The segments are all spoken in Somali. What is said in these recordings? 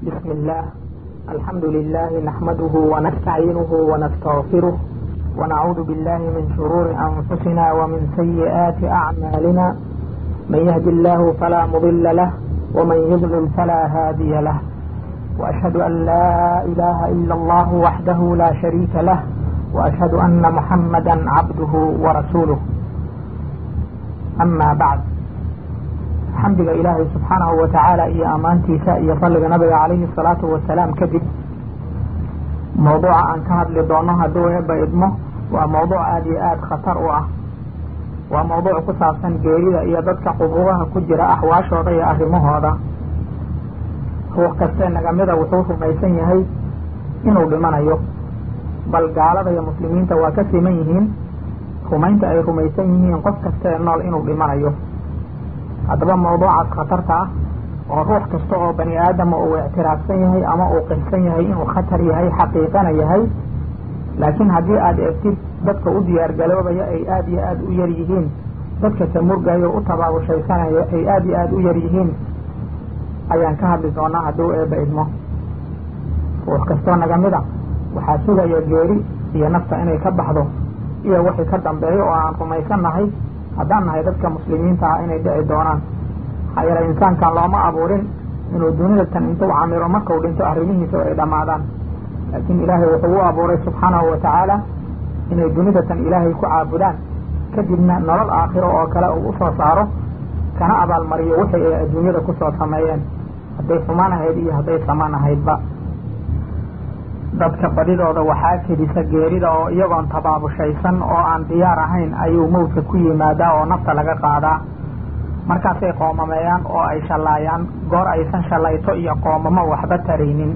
بسم الله. الحمد لله نحمده ونستعينه ونستغفره ونعوذ بالله من شرور أنفسنا ومن سيئات أعمالنا. من يهد الله فلا مضل له ومن يضلل فلا هادي له، وأشهد أن لا إله إلا الله وحده لا شريك له، وأشهد أن محمدا عبده ورسوله. أما بعد، xamdiga ilaahay subxaanahu wa tacaala iyo ammaantiisa iyo salliga nabiga calayhi salaatu wasalaam kadib, mawduuca aan ka hadli doono hadduu eebba idmo waa mawduuc aada iyo aada khatar u ah. waa mawduuc ku saabsan geerida iyo dadka qubuuraha ku jira axwaashooda iyo arrimahooda. ruux kastee nagamida wuxuu rumaysan yahay inuu dhimanayo, bal gaalada iyo muslimiinta waa ka siman yihiin rumaynta ay rumaysan yihiin qof kastee nool inuu dhimanayo. haddaba mawduucaas khatarta ah oo ruux kasta oo bani aadama uu ictiraafsan yahay ama uu qirsan yahay inuu khatar yahay, xaqiiqana yahay, laakiin haddii aada eegtid dadka u diyaargaloobaya ay aada iyo aada u yar yihiin, dadka tamurgayo u tabaabushaysanaya ay aada iyo aada u yar yihiin, ayaan ka hadli doonaa hadduu eebba idmo. ruux kastoo nagamida waxaa sugaya geeri iyo nafta inay ka baxdo iyo wixii ka dambeeyo oo aan rumaysan nahay haddaan nahay dadka muslimiinta ah inay dhici doonaan. maxaa yeelay insaankan looma abuurin inuu dunida tan intuu camiro markau dhinto arrimihiisa ay dhammaadaan, laakiin ilaahay wuxuu u abuuray subxaanahu wa tacaala inay dunida tan ilaahay ku caabudaan, kadibna nolol aakhiro oo kale uu usoo saaro kana abaalmariyo wixii ay adduunyada kusoo sameeyeen, hadday xumaan ahayd iyo hadday samaan ahaydba. dadka badidooda waxaa kedisa geerida oo iyagoon tabaabushaysan oo aan diyaar ahayn ayuu mawdka ku yimaadaa oo nafta laga qaadaa. markaasay qoomameeyaan oo ay shallaayaan goor aysan shallayto iyo qoomamo waxba taraynin.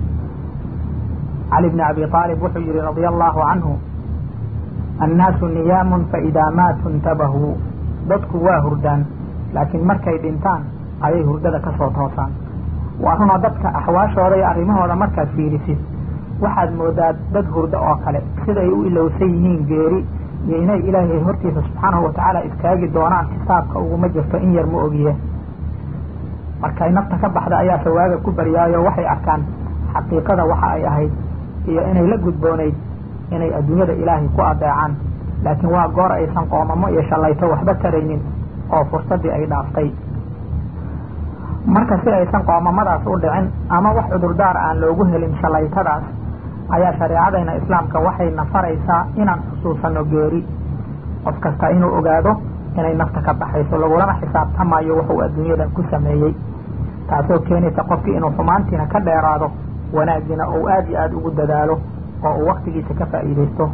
cali bni abi aalib wuxuu yihi radia allahu canhu, annaasu niyaamun fa idaa maatu intabahuu. dadku waa hurdaan, laakiin markay dhintaan ayay hurdada ka soo toosaan. waa runoo dadka axwaashooda iyo arrimahooda markaad fiirisid waxaad moodaa dad hurdo oo kale, siday u ilowsan yihiin geeri iyo inay ilaahay hortiisa subxaanahu wa tacaala istaagi doonaan. xisaabka uguma jirto in yar ma ogiye. markay nafta ka baxda ayaa sawaaga ku baryaayo waxay arkaan xaqiiqada waxa ay ahayd iyo inay la gudboonayd inay adduunyada ilaahay ku adeecaan, laakiin waa goor aysan qoomamo iyo shallayto waxba taraynin oo fursaddii ay dhaaftay. marka si aysan qoomamadaas u dhicin ama wax cudurdaar aan loogu helin shallaytadaas, ayaa shareecadayna islaamka waxayna faraysaa inaan xusuusano geeri. qof kasta inuu ogaado inay nafta ka baxayso, lagulana xisaabtamayo wuxuu adduunyada ku sameeyey, taasoo keenaysa qofkii inuu xumaantiina ka dheeraado, wanaaggiina uu aada iyo aada ugu dadaalo oo uu waktigiisa ka faa'iidaysto.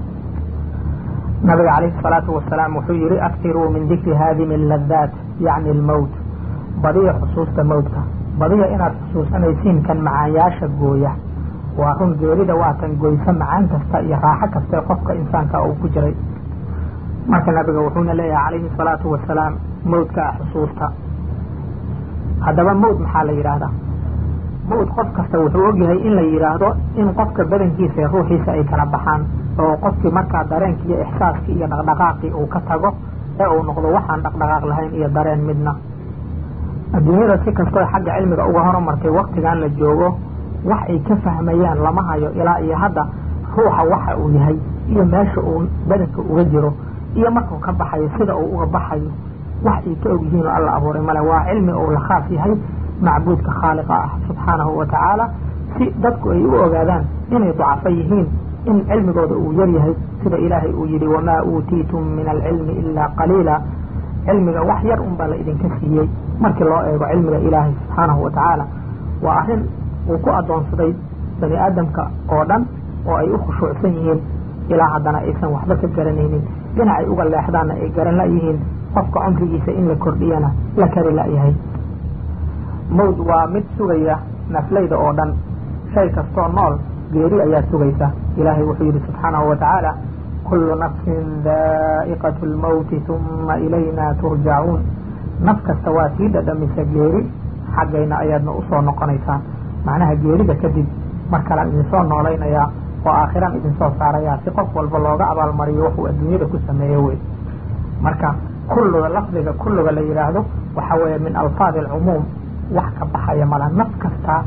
nabiga calayhi salaatu wasalaam wuxuu yihi, aktiruu min dikri haadimi alladaat, yacni almowt. badiya xusuusta mawdka, badiya inaad xusuusanaysiin kan macaanyaasha gooya. waa run, geerida waa tan goysa macaan kasta iyo raaxo kastae qofka insaanka uu ku jiray. marka nabiga wuxuuna leeyahay calayhi salaatu wasalaam, mawdkaa xusuusta. haddaba mawd maxaa la yidhaahdaa? mawd qof kasta wuxuu ogyahay in la yidhaahdo in qofka badankiisa iyo ruuxiisa ay kala baxaan, oo qofkii markaa dareenkii iyo ixsaaskii iyo dhaqdhaqaaqii uu ka tago ee uu noqdo waxaan dhaqdhaqaaq lahayn iyo dareen midna. adduunyada si kastoo xagga cilmiga uga horumartay waktigan la joogo, wax ay ka fahmayaan lama hayo ilaa iyo hadda ruuxa waxa uu yahay iyo meesha uu badanka uga jiro iyo markuu ka baxayo sida uu uga baxayo, wax ay ka og yihiin oo alla abuuray male. waa cilmi uu la khaas yahay macbuudka khaaliqa ah subxaanahu wa tacaala, si dadku ay u ogaadaan inay dacafo yihiin, in cilmigooda uu yar yahay, sida ilaahay uu yidhi, wamaa uutiitum min alcilmi ilaa qaliila. cilmiga wax yar un baa la idinka siiyey markii loo eego cilmiga ilaahay subxaanahu wa tacaala. waa arrin uu ku addoonsaday bani aadamka oo dhan oo ay u khushuucsan yihiin, ilaa haddana aysan waxba ka garanaynin. dhinacay uga leexdaanna ay garan la-yihiin, qofka cumrigiisa in la kordhiyana la kari la-yahay. mawd waa mid sugaya naflayda oo dhan. shay kastoo nool geeri ayaa sugaysa. ilaahay wuxuu yidhi subxaanahu wa tacaala, kullu nafsin daa'iqatu lmawti uma ilayna turjacuun. naf kasta waa sii dhadhamisa geeri, xaggayna ayaadna usoo noqonaysaan. macnaha geerida kadib mar kalaan idinsoo noolaynayaa oo aakhiraan idinsoo saarayaa, si qof walba looga abaalmariyo wuxuu adduunyada ku sameeyo wey. marka kulluga, lafdiga kulluga la yidhaahdo waxa weeye min alfaadi alcumuum, wax ka baxaya mala. naf kastaa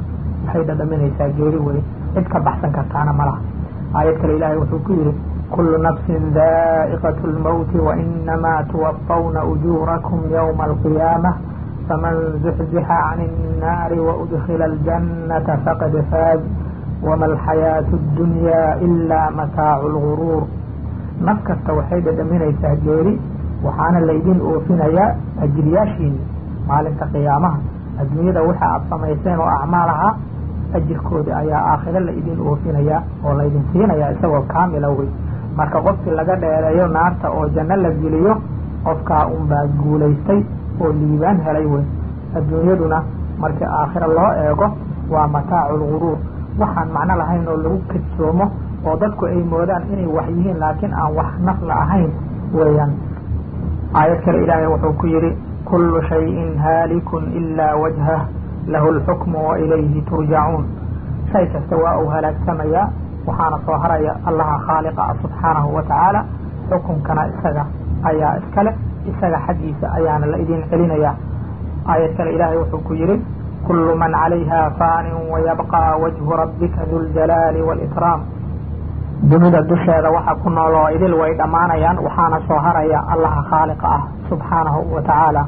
waxay dhadhaminaysaa geeri wey, cid ka baxsan kartaana ma laha. aayad kale ilaahay wuxuu ku yidhi kullu nafsin daa'iqatu lmawti wainamaa tuwaffawna ujuurakum yawma alqiyaamah faman zuxzixa cani innaari waudkhila aljannata faqad faaz wama alxayaatu addunyaa ilaa mataacu lguruur. naf kasta waxay dhadhaminaysaa geeri, waxaana laydin oofinayaa ajriyaashiini maalinta qiyaamaha. adduunyada waxa aada samayseen oo acmaal ahaa ajirkoodi ayaa aakhiro la idin oofinayaa oo laydin siinayaa isagoo kaamila wey. marka qofkii laga dheereeyo naarta oo janno la geliyo, qofkaa unbaa guulaystay oo liibaan helay wey. adduunyaduna markii aakhiro loo eego waa mataacu lguruur, waxaan macno lahayn oo lagu kadsoomo oo dadku ay moodaan inay wax yihiin laakiin aan wax nafla ahayn weeyaan. aayad kale ilaahay wuxuu ku yidhi kullu shayin haalikun ilaa wajhah lahu lxukmu wa ilayhi turjacuun. shay kasta waa uu halaagsamayaa, waxaana soo haraya allaha khaaliqa ah subxaanahu wa tacaala. xukunkana isaga ayaa iskale, isaga xaggiisa ayaana la idin celinayaa. aayad kale ilaahay wuxuu ku yidhi kullu man calayha faanin wayabqaa wajhu rabbika duljalaali walikraam. dunida dusheeda waxa ku nool oo idil way dhammaanayaan, waxaana soo haraya allaha khaaliqa ah subxaanahu wa tacaala.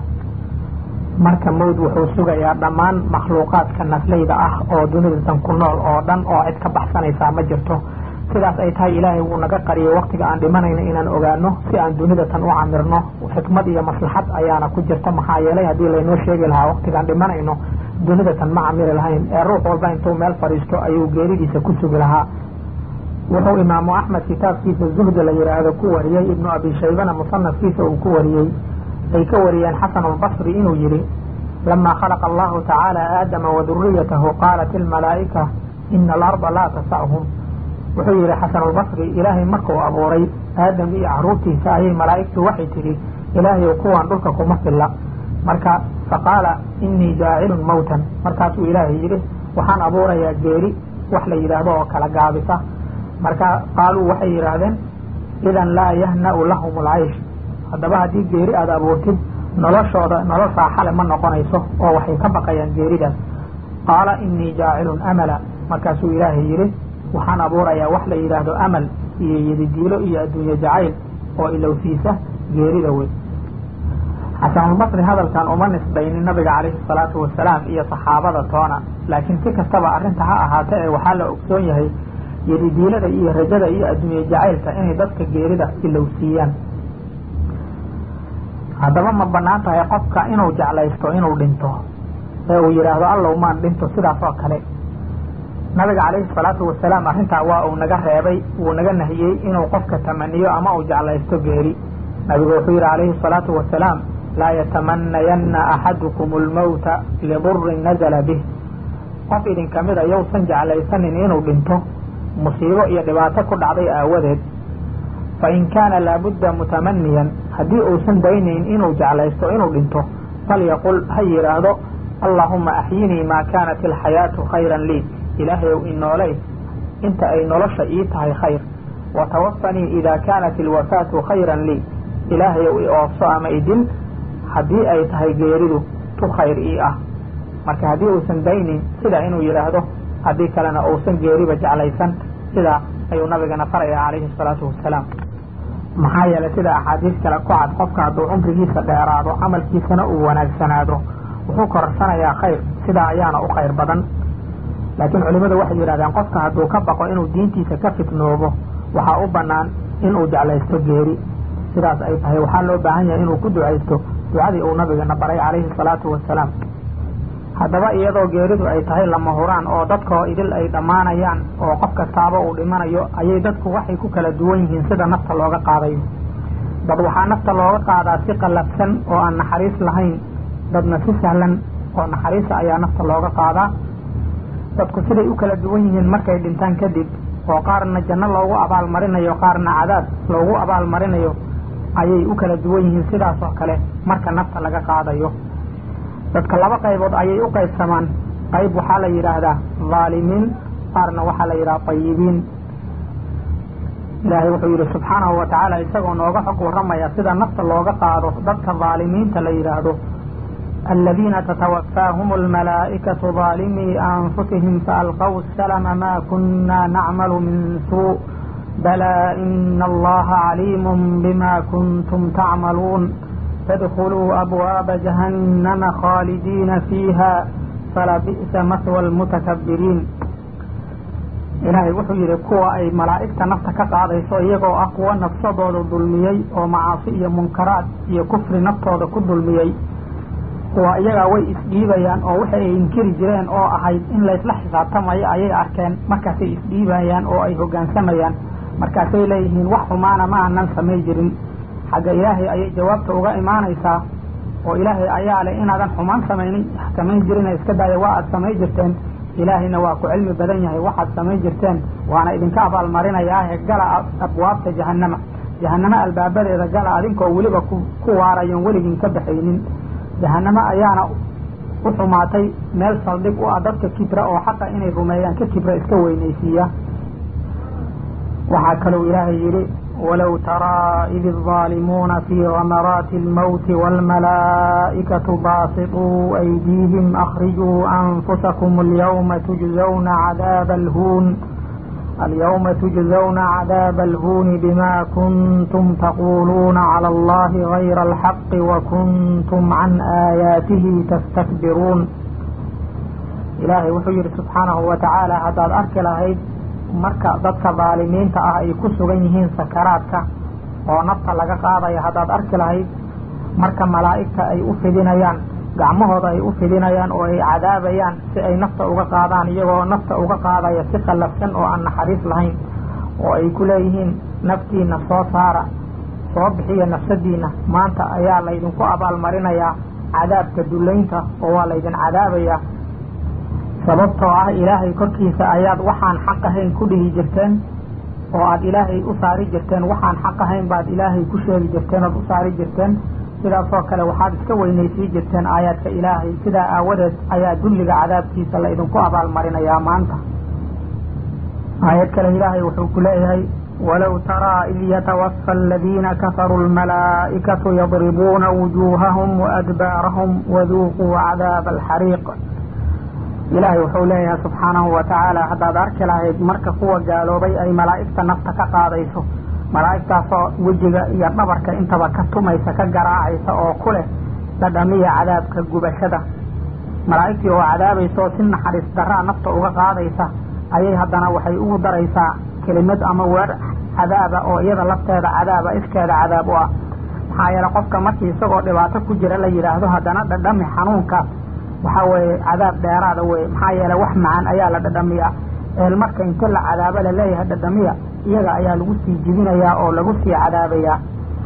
marka mawd wuxuu sugayaa dhammaan makhluuqaadka nafleyda ah oo dunidatan ku nool oo dhan, oo cid ka baxsanaysaa ma jirto. sidaas ay tahay ilaahay wuu naga qariyay waqtiga aan dhimanayno inaan ogaano si aan dunidatan u camirno. xikmad iyo maslaxad ayaana ku jirta, maxaa yeelay haddii laynoo sheegi lahaa waqtigaan dhimanayno dunidatan ma camiri lahayn, ee ruux walba intuu meel fadhiisto ayuu geeridiisa ku sugi lahaa. wuxuu imaamu axmed kitaabkiisa zuhdi la yidhaahdo ku wariyey, ibnu abi shaybana musanafkiisa uu ku wariyey, ay ka wariyeen xasan albasri inuu yidhi lamaa khalaqa allahu tacaala aadama waduriyatahu qaalat ilmalaa'ika ina alarda laa tasa'hum. wuxuu yidhi xasan albasri ilaahay markuu abuuray aadam iyo caruurtiisa ayay malaa'igtu waxay tidhi ilaahayow kuwaan dhulka kuma filla. marka faqaala inii jaacilun mawtan, markaasuu ilaahay yidhi waxaan abuurayaa geeri wax la yidhaahdo oo kala gaabisa. marka qaaluu waxay yidhaahdeen idan laa yahna'u lahum alcaysh, haddaba haddii geeri aada abuurtid noloshooda nolol raaxale ma noqonayso oo waxay ka baqayaan geeridaas. qaala inii jaacilun amala, markaasuu ilaahay yidhi waxaan abuurayaa wax la yidhaahdo amal iyo yadidiilo iyo adduunye jacayl oo ilowsiisa geerida wey. xasanulbasri hadalkan uma nisbaynin nabiga calayhi salaatu wasalaam iyo saxaabada toona, laakiin si kastaba arrinta ha ahaate ee waxaa la ogsoon yahay yadidiilada iyo rajada iyo adduunye jacaylka inay dadka geerida ilowsiiyaan. haddaba ma banaan tahay qofka inuu jeclaysto inuu dhinto ee uu yidhaahdo allow maan dhinto sidaas oo kale? nabiga calayhi salaatu wasalaam arrintaa waa uu naga reebay, wuu naga nahiyey inuu qofka tamaniyo ama uu jeclaysto geeri. nabigu wuxuu yidhi calayhi salaatu wasalaam laa yatamanayanna axadukum almawta lidurin nazala bih. qof idinka mida yowsan jeclaysanin inuu dhinto musiibo iyo dhibaato ku dhacday aawadeed. fain kaana laabudda mutamaniyan, haddii uusan daynayn inuu jeclaysto inuu dhinto, falyaqul ha yidhaahdo allaahuma axyinii maa kaanat alxayaatu khayran lii, ilaahayow inooley inta ay nolosha ii tahay khayr, watawafanii idaa kaanat ilwafaatu khayran lii, ilaahayow i oofso ama idil haddii ay tahay geeridu tu khayr ii ah. marka haddii uusan daynin sidaa inuu yidhaahdo, haddii kalena uusan geeriba jeclaysan, sidaa ayuu nabigana faraya calayhi salaatu wasalaam. maxaa yeelay sida axaadiis kale ku cad, qofka hadduu cumrigiisa dheeraado camalkiisana uu wanaagsanaado wuxuu korarsanayaa khayr, sidaa ayaana u khayr badan. laakiin culimadu waxay yidhahdeen qofka hadduu ka baqo inuu diintiisa ka fitnoobo waxaa u bannaan inuu jeclaysto geeri. sidaas ay tahay waxaa loo baahan yahay inuu ku ducaysto ducadii uu nabigana baray calayhi salaatu wasalaam. haddaba iyadoo geeridu ay tahay lama huraan oo dadkoo idil ay dhammaanayaan oo qof kastaaba uu dhimanayo, ayay dadku waxay ku kala duwan yihiin sida nafta looga qaadayo. dad waxaa nafta looga qaadaa si qallafsan oo aan naxariis lahayn, dadna si sahlan oo naxariisa ayaa nafta looga qaadaa. dadku siday u kala duwan yihiin markay dhintaan kadib, oo qaarna janno loogu abaalmarinayo qaarna cadaab loogu abaalmarinayo, ayay u kala duwan yihiin. sidaas oo kale marka nafta laga qaadayo, dadka laba qaybood ayay u qaybsamaan. qayb waxaa la yidhaahdaa dhaalimiin, qaarna waxaa la yidhaha tayibiin. ilaahay wuxuu yidhi subxaanahu wa tacaala isagoo nooga xog warramaya sida nafta looga qaado dadka dhaalimiinta la yidhaahdo. الذين تتوفاهم الملائكة ظالمي أنفسهم فألقوا السلم ما كنا نعمل من سوء بلى إن الله عليم بما كنتم تعملون فادخلوا أبواب جهنم خالدين فيها فلبئس مثوى المتكبرين. إلهي wuxuu yidhi kuwa ay malaa'igta nafta ka qaadayso iyagoo ah kuwa nafsadooda dulmiyey oo macaasi iyo munkaraad iyo kufri naftooda ku dulmiyey, kuwa iyagaa way isdhiibayaan oo waxay ay inkiri jireen oo ahayd in laysla xisaabtamayo ayay arkeen, markaasay isdhiibayaan oo ay hoggaansamayaan, markaasay leeyihiin wax xumaana ma aanan samay jirin. xagga ilaahay ayay jawaabta uga imaanaysaa oo ilaahay ayaa leh inaadan xumaan samayn jirin iska daaya waa aad samay jirteen, ilaahayna waa ku cilmi badan yahay waxaad samayn jirteen waana idinka abaalmarinayaahe gala abwaabta jahannama albaabadeeda gala adinkoo weliba ku waarayon weligin ka baxaynin. jahannamo ayaana u xumaatay meel saldhig u ah dadka kibra oo xaqa inay rumeeyaan ka kibra iska weynaysiiya. waxaa kalou ilaahay yidhi walow taraa id الظaalimuuna fii gamaraati اlmowti wاlmalaa'ikatu baasiطuu aydiihim akhrijuu anfusakum alyawma tujzawna cadaaba alhuuni bima kuntum taquuluuna calى allahi gayra alxaqi wakuntum can aayaatihi tastakbiruun. ilaahay wuxuu yidhi subxaanahu wa tacaala haddaad arki lahayd marka dadka dhaalimiinta ah ay ku sugan yihiin sakaraadka oo nafta laga qaadaya, haddaad arki lahayd marka malaa'igta ay u fidinayaan gacmahooda ay u fidinayaan oo ay cadaabayaan si ay nafta uga qaadaan, iyagoo nafta uga qaadaya si qallafsan oo aan naxariis lahayn, oo ay ku leeyihiin naftiina soo saara, soo bixiya nafsadiina, maanta ayaa laydinku abaalmarinayaa cadaabka dullaynta oo waa laydin cadaabayaa, sababtoo ah ilaahay korkiisa ayaad waxaan xaq ahayn ku dhihi jirteen oo aad ilaahay u saari jirteen, waxaan xaq ahayn baad ilaahay ku sheegi jirteen ood u saari jirteen, sidaasoo kale waxaad iska weynaysii jirteen aayaadka ilaahay, sidaa aawadeed ayaa dulliga cadaabkiisa la idinku abaalmarinayaa maanta. aayad kale ilaahay wuxuu ku leeyahay walow taraa id yatawafa aladiina kafaruu almalaa'ikatu yadribuuna wujuuhahum waadbaarahum waduuquu cadaaba alxariiq. ilaahay wuxuu leeyahay subxaanahu wa tacaala haddaad arki lahayd marka kuwa gaaloobay ay malaa'igta nafta ka qaadayso, malaa'igtaasoo wejiga iyo dhabarka intaba ka tumaysa, ka garaacaysa oo ku leh dhadhamiya cadaabka gubashada. malaa'igtii oo cadaabaysa oo si naxariis daraa nafta uga qaadaysa ayay haddana waxay ugu daraysaa kelimad ama weer cadaaba oo iyada lafteeda cadaaba, iskeeda cadaab u ah. maxaa yeele qofka markii isagoo dhibaato ku jira la yidhaahdo haddana dhadhami xanuunkaas, waxaa weeye cadaab dheeraada weye, maxaa yeele wax macaan ayaa la dhadhamiyaa. marka inta la cadaabo laleeyahay dhadhamiya, iyaga ayaa lagu sii jibinayaa oo lagu sii cadaabayaa.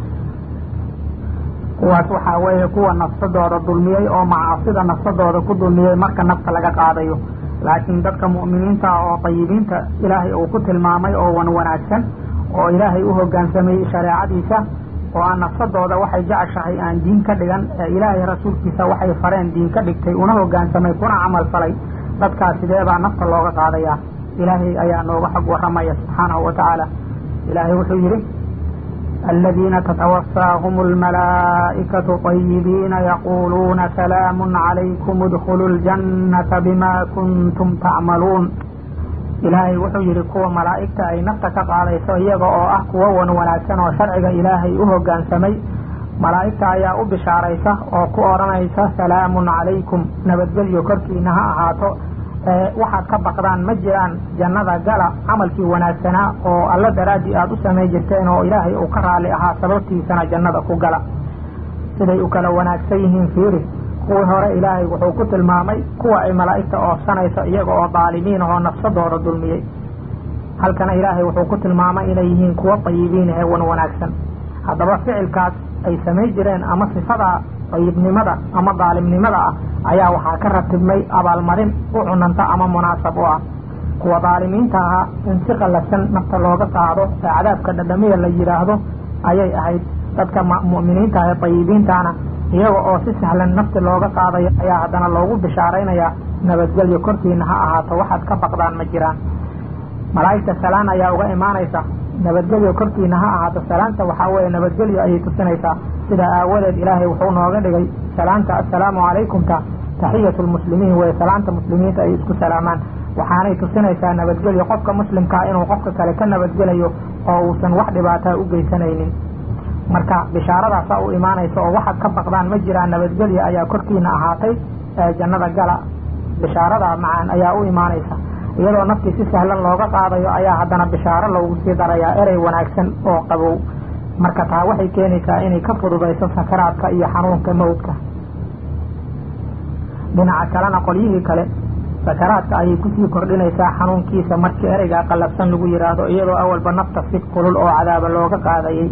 kuwaas waxaa weeye kuwa nafsadooda dulmiyey oo macaasida nafsadooda ku dulmiyey marka nafta laga qaadayo. laakiin dadka mu'miniinta oo tayibiinta ilaahay uu ku tilmaamay oo wanaagsan oo ilaahay u hoggaansamayey shareecadiisa oo aan nafsadooda waxay jeceshahay aan diin ka dhigan ee ilaahay rasuulkiisa waxay fareen diin ka dhigtay una hoggaansamay kuna camal falay, dadkaas sidee baa nafta looga qaadayaa? ilaahay ayaa nooga xog warramaya subxaanahu wa tacaala. ilaahay wuxuu yidhi aladiina tatawaffaahum almalaa'ikatu tayibiina yaquuluuna salaamun calaykum udkhuluu ljannata bimaa kuntum tacmaluun. ilaahay wuxuu yidhi kuwa malaa'igta ay nafta ka qaadayso iyaga oo ah kuwa wanaagsan oo sharciga ilaahay u hoggaansamay, malaa'igta ayaa u bishaaraysa oo ku odhanaysa salaamun calaykum, nabadgelyo korkiina ha ahaato, waxaad ka baqdaan ma jiraan, jannada gala, camalkii wanaagsanaa oo alla daraadii aad u samay jirteen oo ilaahay uu ka raalli ahaa sababtiisana jannada ku gala. siday u kala wanaagsan yihiin fiiri, kuwii hore ilaahay wuxuu ku tilmaamay kuwa ay malaa'igta oofsanayso iyaga oo daalimiin oo nafsadooda dulmiyey, halkana ilaahay wuxuu ku tilmaamay inay yihiin kuwa tayibiin ee wanaagsan. haddaba ficilkaas ay samay jireen ama sifadaa tayibnimada ama daalimnimada ah ayaa waxaa ka ratibmay abaalmarin u cunanta ama munaasab u ah. kuwa daalimiinta ahaa in si qallafsan nafta looga qaado ee cadaabka dhadhamiya la yidhaahdo ayay ahayd. dadka mu'miniinta ee tayibiintaana iyaga oo si sahlan nafti looga qaadayo ayaa haddana loogu bishaaraynayaa nabadgelyo korkiina ha ahaato, waxaad ka baqdaan ma jiraan. malaa'igta salaan ayaa uga imaanaysa nabadgelyo korkiina ha ahaato salaanta waxaa weeye nabadgelyo ayay tusinaysaa sidaa aawadeed ilaahay wuxuu nooga dhigay salaanta assalaamu calaykumta taxiyatu lmuslimiin weye salaanta muslimiinta ay isku salaamaan waxaanay tusinaysaa nabadgelyo qofka muslimkaa inuu qofka kale ka nabadgelayo oo uusan wax dhibaataa u geysanaynin marka bishaaradaasa u imaanaysa oo waxaad ka baqdaan ma jiraan nabadgelyo ayaa korkiina ahaatay ee jannada gala bishaarada macaan ayaa u imaanaysa iyadoo naftii si sahlan looga qaadayo ayaa haddana bishaaro loogu sii darayaa erey wanaagsan oo qabow marka taa waxay keenaysaa inay ka fududayso sakaraadka iyo xanuunka mawdka dhinaca kalena qolyihii kale sakaraadka ayay kusii kordhinaysaa xanuunkiisa markii ereygaa qallabsan lagu yidhaahdo iyadoo awalba nafta si kulul oo cadaaba looga qaadayay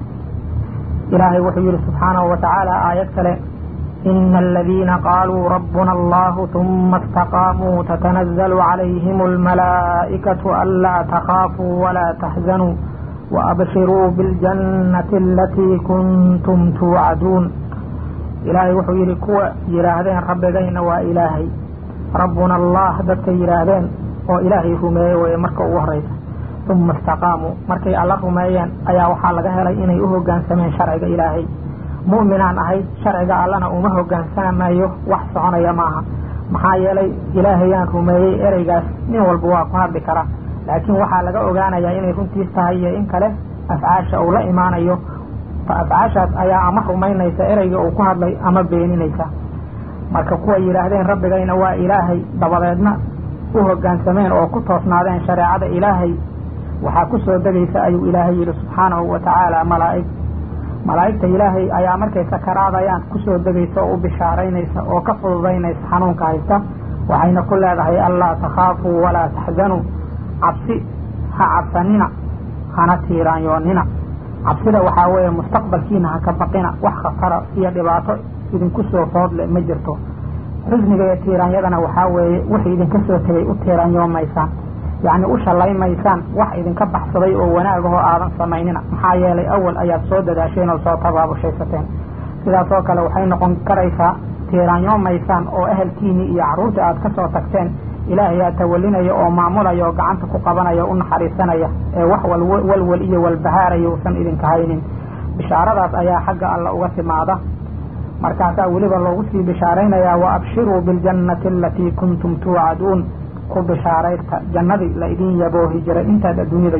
ilaahay wuxuu yihi subxaanahu watacaala aayad kale إن الذين قالوا ربنا الله ثم استقاموا تتنزل عليهم الملائكة ألا تخافوا ولا تحزنوا وأبشروا بالجنة التي كنتم توعدون إلهي وحو يركوا يراهدين ربنا وإلهي ربنا الله دك يراهدين وإلهي رمي ويمركوا وهريت ثم استقاموا مركي الله رميان أيا وحال لغا هلي إني أهوغان سمين شرعي إلهي mu'minaan ahay sharciga allana uma hogaansamayo wax soconaya maaha maxaa yeelay ilaahayaan rumeeyey ereygaas nin walba waa ku hadli kara laakiin waxaa laga ogaanayaa inay runtiis tahay iyo in kale afcaasha uu la imaanayo afcaashaas ayaa ama rumaynaysa ereyga uu ku hadlay ama beeninaysa marka kuwa yidhaahdeen rabbigayna waa ilaahay dabadeedna u hogaansameen oo ku toosnaadeen shareecada ilaahay waxaa ku soo degaysa ayuu ilaahay yidhi subxaanahu watacaala malaa'igta ilaahay ayaa markay sakaraadayaan kusoo degaysa oo u bishaaraynaysa oo ka fududaynaysa xanuunka haysta waxayna ku leedahay allaa takhaafuu walaa taxzanuu cabsi ha cabsanina hana tiiraanyoonina cabsida waxaa weeye mustaqbalkiina ha ka baqina wax khatara iyo dhibaato idinku soo foodle ma jirto xusniga iyo tiiraanyadana waxaa weeye wixii idinka soo tegay u tiiraanyoomaysaan yacni u shallaymaysaan wax idinka baxsaday oo wanaagahoo aadan samaynina maxaa yeelay awal ayaad soo dadaasheen oo soo tabaabashaysateen sidaas oo kale waxay noqon karaysaa tiiraanyoomaysaan oo ehelkiinii iyo carruurta aad ka soo tagteen ilaahay aa tawalinaya oo maamulaya oo gacanta ku qabanaya u naxariisanaya ee wax walwal iyo walbahaaraya uusan idinka haynin bishaaradaas ayaa xagga alla uga timaada markaasaa weliba loogu sii bishaaraynayaa wa abshiruu biljannati alatii kuntum tuucaduun ku bishaaraysta jannadii la idin yaboohi jiray intaad adduunyada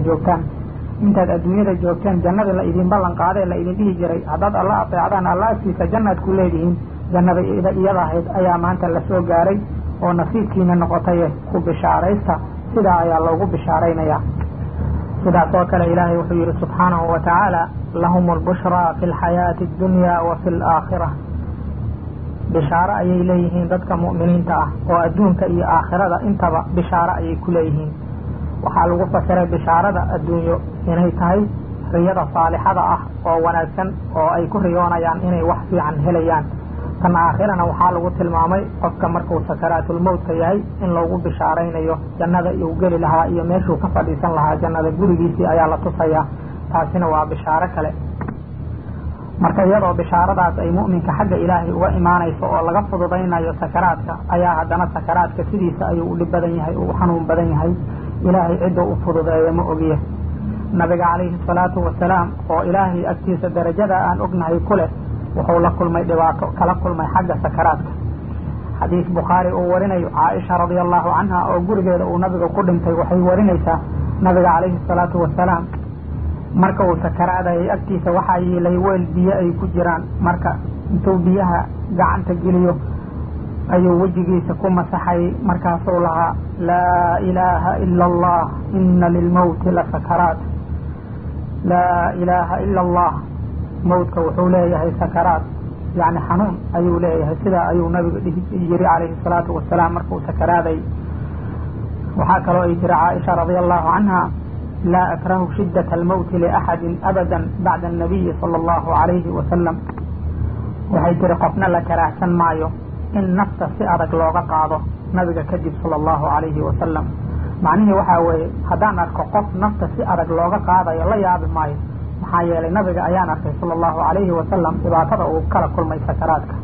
joogteen jannadii la idin ballan qaadee la idin dhihi jiray haddaad alla ateecdaan alla agtiisa jannaad ku leedihiin jannada iyada ahayd ayaa maanta la soo gaaray oo nasiibkiina noqotaye ku bishaaraysta sidaa ayaa loogu bishaaraynayaa sidaas oo kale ilaahay wuxuu yihi subxaanahu watacaala lahum albushraa fi lxayaati addunyaa wa fi alaakhira bishaaro ayay leeyihiin dadka mu'miniinta ah oo adduunka iyo aakhirada intaba bishaaro ayay ku leeyihiin waxaa lagu fasiray bishaarada adduunyo inay tahay riyada saalixada ah oo wanaagsan oo ay ku riyoonayaan inay wax fiican helayaan tan aakhirana waxaa lagu tilmaamay qofka markuu sakaraatulmowtka yahay in loogu bishaaraynayo jannada uu geli lahaa iyo meeshuu ka fadhiisan lahaa jannada gurigiisii ayaa la tusayaa taasina waa bishaaro kale marka iyadoo bishaaradaas ay mu'minka xagga ilaahay uga imaanayso oo laga fududaynayo sakaraadka ayaa haddana sakaraadka sidiisa ayuu u dhib badan yahay u xanuun badan yahay ilaahay cidduu u fududeeyo ma ogiye nabiga calayhi salaatu wasalaam oo ilaahay agtiisa darajada aan ognahay ku leh wuxuu la kulmay dhibaato kala kulmay xagga sakaraadka xadiis bukhaari uu warinayo caaisha radia allahu canha oo gurigeeda uu nabiga ku dhintay waxay warinaysaa nabiga calayhi salaatu wasalaam marka uu sakaraadayay agtiisa waxaa yiilay weel biyo ay ku jiraan marka intuu biyaha gacanta geliyo ayuu wejigiisa ku masaxayay markaasuu lahaa laa ilaaha ila allah ina lilmowti la sakaraat laa ilaaha ila allah mowtka wuxuu leeyahay sakaraat yacni xanuun ayuu leeyahay sidaa ayuu nabiga yiri calayhi salaatu wasalaam markuu sakaraaday waxaa kaloo ay tiri caaisha radia allahu canha laa akrahu shidaة almowti liaxadi abada bacda الnabiyi salى اllahu عalayhi wasalam waxay tiri qofna la karaahsan maayo in nafta si adag looga qaado nabiga kadib salى اllahu عalayhi wasalam macnihii waxaa weeye haddaan arko qof nafta si adag looga qaadayo la yaabi maayo maxaa yeelay nabiga ayaan arkay salى اllahu عalayhi wasalam dhibaatada uu kala kulmay sakaraadka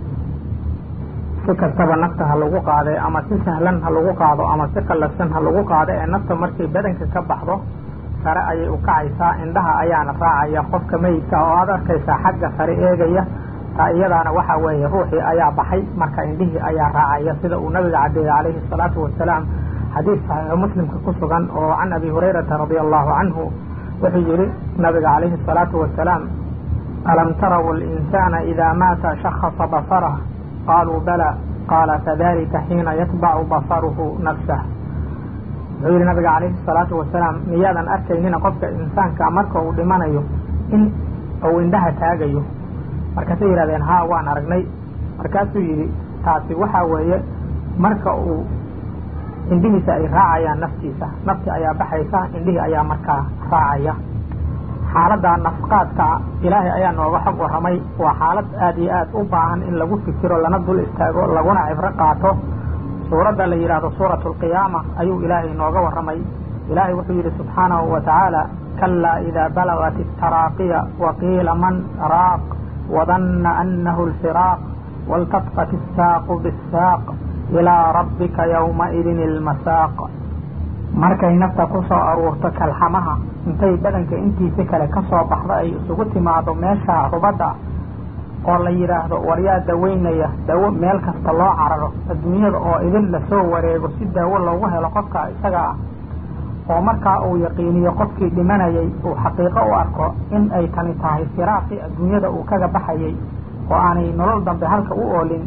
si kastaba nafta ha lagu qaade ama si sahlan ha lagu qaado ama si qallafsan ha lagu qaado ee nafta markay badanka ka baxdo sare ayay u kacaysaa, indhaha ayaana raacaya qofka meydka oo aad arkaysaa xagga sare eegaya. taa iyadaana waxa weeye ruuxii ayaa baxay, marka indhihii ayaa raacaya, sida uu nabiga cadeeyey calayhi salaatu wasalaam xadiis saxiixu muslimka ku sugan oo can abi hurayrata radia allahu canhu wuxuu yihi nabiga calayhi salaatu wasalaam: alam taraw alinsana idaa maata shakhasa basarah? qaaluu bala. qaala fadalika xiina yatbacu basaruhu nafsah. wuxuu yihi nabiga calayhi salaatu wasalaam, miyaadan arkaynina qofka insaanka marka uu dhimanayo in uu indhaha taagayo? markaasay yidhahdeen haa, waan aragnay. markaasuu yidhi taasi waxaa weeye marka uu indhihiisa ay raacayaan naftiisa, nafti ayaa baxaysa, indhihii ayaa markaa raacaya. xaaladda nafqaadka ilaahay ayaa nooga xog warramay. waa xaalad aad iyo aad u baahan in lagu fikiro, lana dul istaago, laguna cibro qaato. suuradda la yidhaahdo suuratu alqiyaama ayuu ilaahay nooga warramay. ilaahay wuxuu yidhi subxaanahu wa tacaala: kalaa idaa balagat itaraaqiya waqiila man raaq wadanna annahu alfiraaq waltafat isaaqu bisaaq ilaa rabbika yawmaidin ilmasaaq. markay nafta ku soo aruurto kalxamaha, intay badanka intiisa kale ka soo baxdo ay isugu timaado meesha rubadda oo la yidhaahdo waryaa daweynaya, dawo meel kasta loo cararo, adduunyada oo idin lasoo wareego si daawo loogu helo qofka isaga ah, oo markaa uu yaqiiniyo qofkii dhimanayay uu xaqiiqo u arko in ay tani tahay firaaqii adduunyada uu kaga baxayay, oo aanay nolol dambe halka u oolin,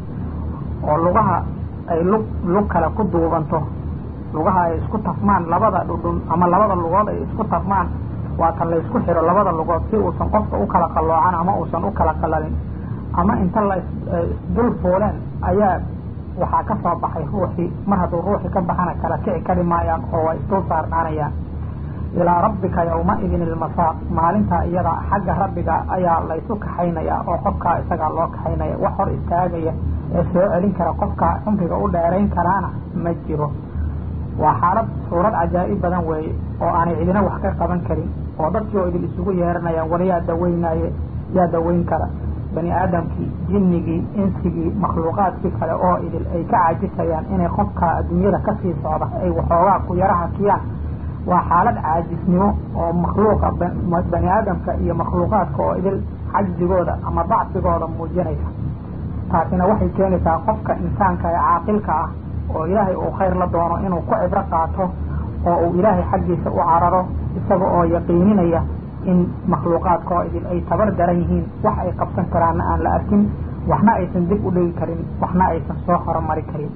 oo lugaha ay lug kale ku duubanto, lugaha ay isku tafmaan, labada dhudhun ama labada lugood ay isku tafmaan, waa tan la isku xiro labada lugood si uusan qofka u kala qalloocan ama uusan u kala qalalin, ama inta la isdul fuuleen ayaa waxaa ka soo baxay ruuxii. mar hadduu ruuxii ka baxana kala kici kari maayaan oo waa isdul saarnaanayaan. ilaa rabbika yawmaidin ilmasaaq. maalintaa iyada xagga rabbiga ayaa laysu kaxaynaya oo qofkaa isagaa loo kaxaynaya. wax hor istaagaya ee soo celin kara qofkaa cumriga u dheerayn karaana ma jiro. waa xaalad suurad cajaa'ib badan weeye oo aanay cidina wax ka qaban karin, oo dadkii oo idil isugu yeeranayaan war yaa daweynaaye, yaa daweyn kara. bani aadamkii, jinnigii, insigii, makhluuqaadkii kale oo idil ay ka caajisayaan inay qofka adduunyada kasii socda ay waxoogaa ku yara hakiyaan. waa xaalad caajisnimo oo makhluuqa bani aadamka iyo makhluuqaadka oo idil cajzigooda ama dacfigooda muujinaysa. taasina waxay keenaysaa qofka insaanka ee caaqilka ah oo ilaahay uu khayr la doono inuu ku cibro qaato oo uu ilaahay xaggiisa u cararo, isaga oo yaqiininaya in makhluuqaadka oo idil ay tabar daran yihiin, wax ay qabsan karaanna aan la arkin, waxna aysan dib u dhigi karin, waxna aysan soo horumari karin.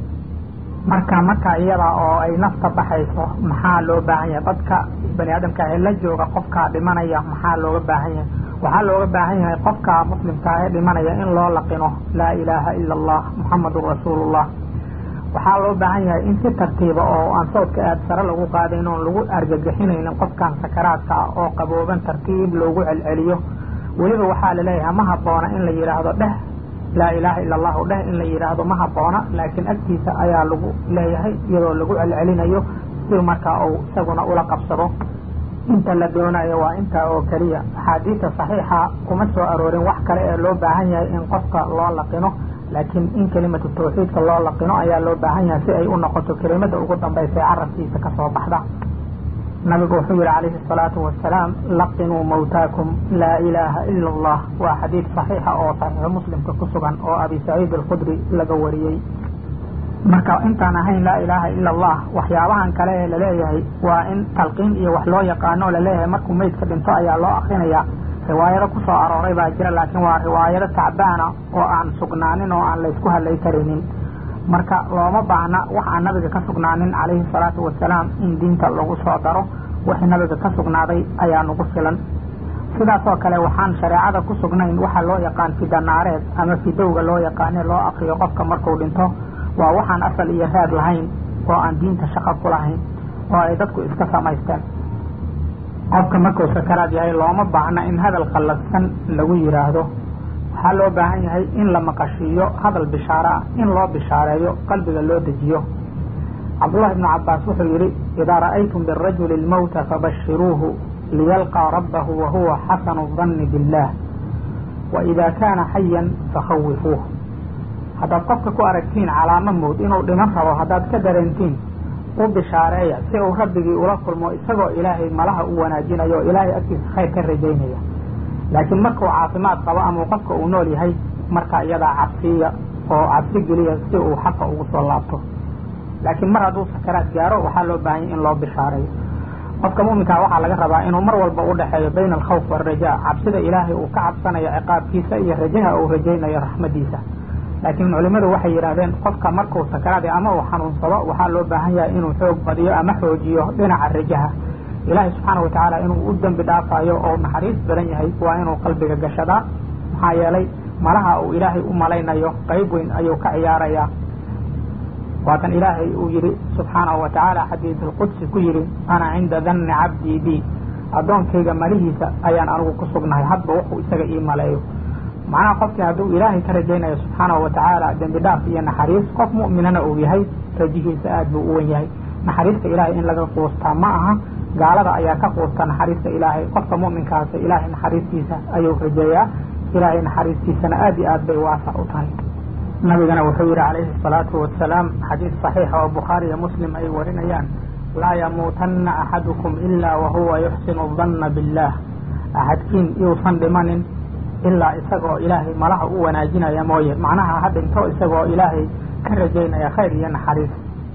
marka iyada oo ay nafta baxayso, maxaa loo baahan yahay? dadka bani aadamka ee la jooga qofkaa dhimanaya maxaa looga baahan yahay? waxaa looga baahan yahay qofka muslimka ee dhimanaya in loo laqino laa ilaaha ila allah muxamadun rasuulullah. waxaa loo baahan yahay in si tartiiba oo aan sawdka aad sare lagu qaadayn oon lagu argagixinaynin qofkan sakaraadka ah oo qabooban tartiib loogu celceliyo. weliba waxaa laleeyahay ma habboona in la yidhaahdo dheh laa ilaaha ila allahu dheh in la yidhaahdo ma habboona, laakiin agtiisa ayaa lagu leeyahay iyadoo lagu celcelinayo si markaa uu isaguna ula qabsado. inta la doonayo waa intaa oo keliya. axaadiista saxiixa kuma soo aroorin wax kale ee loo baahan yahay in qofka loo laqino, laakiin in kelimatu tawxiidka loo laqino ayaa loo baahan yahay si ay u noqoto kelimada ugu dambaysa ee carabkiisa ka soo baxda. nabigu wuxuu yihi calayhi الsalaatu wasalaam: laqinuu mawtaakum laa ilaaha ila allah. waa xadiid saxiixa oo saxiixu muslimka ku sugan oo abi saciid alkhudri laga wariyey. marka intaan ahayn laa ilaaha ila allah, waxyaabahan kale ee laleeyahay waa in talqiin iyo wax loo yaqaano o laleeyahay markuu meydka dhinto ayaa loo akrinayaa. riwaayado ku soo arooray baa jira, laakiin waa riwaayado tacbaana oo aan sugnaanin oo aan laysku hadlay karaynin. marka looma baahna wax aan nabiga ka sugnaanin calayhi salaatu wasalaam in diinta lagu soo daro. wixii nabiga ka sugnaaday ayaa nagu filan. sidaas oo kale waxaan shareecada ku sugnayn waxa loo yaqaan fidanaareed ama fidowga loo yaqaane loo akriyo qofka markuu dhinto. waa waxaan asal iyo raad lahayn oo aan diinta shaqo ku lahayn oo ay dadku iska samaysteen. qofka markuu sakaraad yahay looma baahna in hadal qallafsan lagu yidhaahdo. waxaa loo baahan yahay in la maqashiiyo hadal bishaaro ah, in loo bishaareeyo, qalbiga loo dejiyo. cabdullahi ibnu cabbaas wuxuu yidhi: idaa ra'aytum birajuli lmawta fabashiruuhu liyalqaa rabbahu wahuwa xasanu danni billah, wa idaa kaana xayan fakhawifuuh. haddaad qofka ku aragtiin calaamo mowd inuu dhiman rabo, haddaad ka dareentiin u bishaareeya si uu rabbigii ula kulmo isagoo ilaahay malaha u wanaajinayo o ilaahay agtiisa khayr ka rajaynaya. laakiin markuu caafimaad qabo ama qofka uu nool yahay markaa iyadaa cabsiya oo cabsi geliya si uu xaqa ugu soo laabto. laakiin mar hadduu sakaraad gaaro waxaa loo baahan yahay in loo bishaareeyo. qofka mu'minkaa waxaa laga rabaa inuu mar walba u dhexeeyo bayna alkhawf waalrajaa, cabsida ilaahay uu ka cabsanayo ciqaabkiisa iyo rajaha uu rajaynayo raxmadiisa. laakiin culimadu waxay yidhaahdeen qofka markuu sakaraad ama uu xanuunsado waxaa loo baahan yahay inuu xoog badiyo ama xoojiyo dhinaca rajaha. ilaahay subxaana watacaala inuu u dembi dhaafayo oo naxariis badan yahay waa inuu qalbiga gashadaa. maxaa yeelay malaha uu ilaahay u malaynayo qayb weyn ayuu ka ciyaarayaa. waatan ilaahay uu yidhi subxaanahu watacaala xadiisulqudsi ku yidhi ana cinda danni cabdii bi, addoonkayga malihiisa ayaan anigu ku sugnahay hadba wuxuu isaga ii maleeyo. macnaha qofkii hadduu ilaahay ka rajaynayo subxaanahu watacaala dembi dhaaf iyo naxariis, qof mu'minana uu yahay, rajihiisa aad buu u wen yahay. naxariista ilaahay in laga quustaa ma aha, gaalada ayaa ka quusta naxariista ilaahay. qofka mu'minkaasa ilaahay naxariistiisa ayuu rajeeyaa. ilaahay naxariistiisana aad iyo aad bay waasac u tahay. nabigana wuxuu yidhi calayhi asalaatu wasalaam xadiis saxiixa oo bukhaari iyo muslim ay warinayaan, laa yamuutanna axadukum ilaa wahuwa yuxsinu danna billaah, axadkiin yuusan dhimanin ilaa isagoo ilaahay malaha u wanaajinaya mooye. macnaha ha dhinto isagoo ilaahay ka rajaynaya khayr iyo naxariis.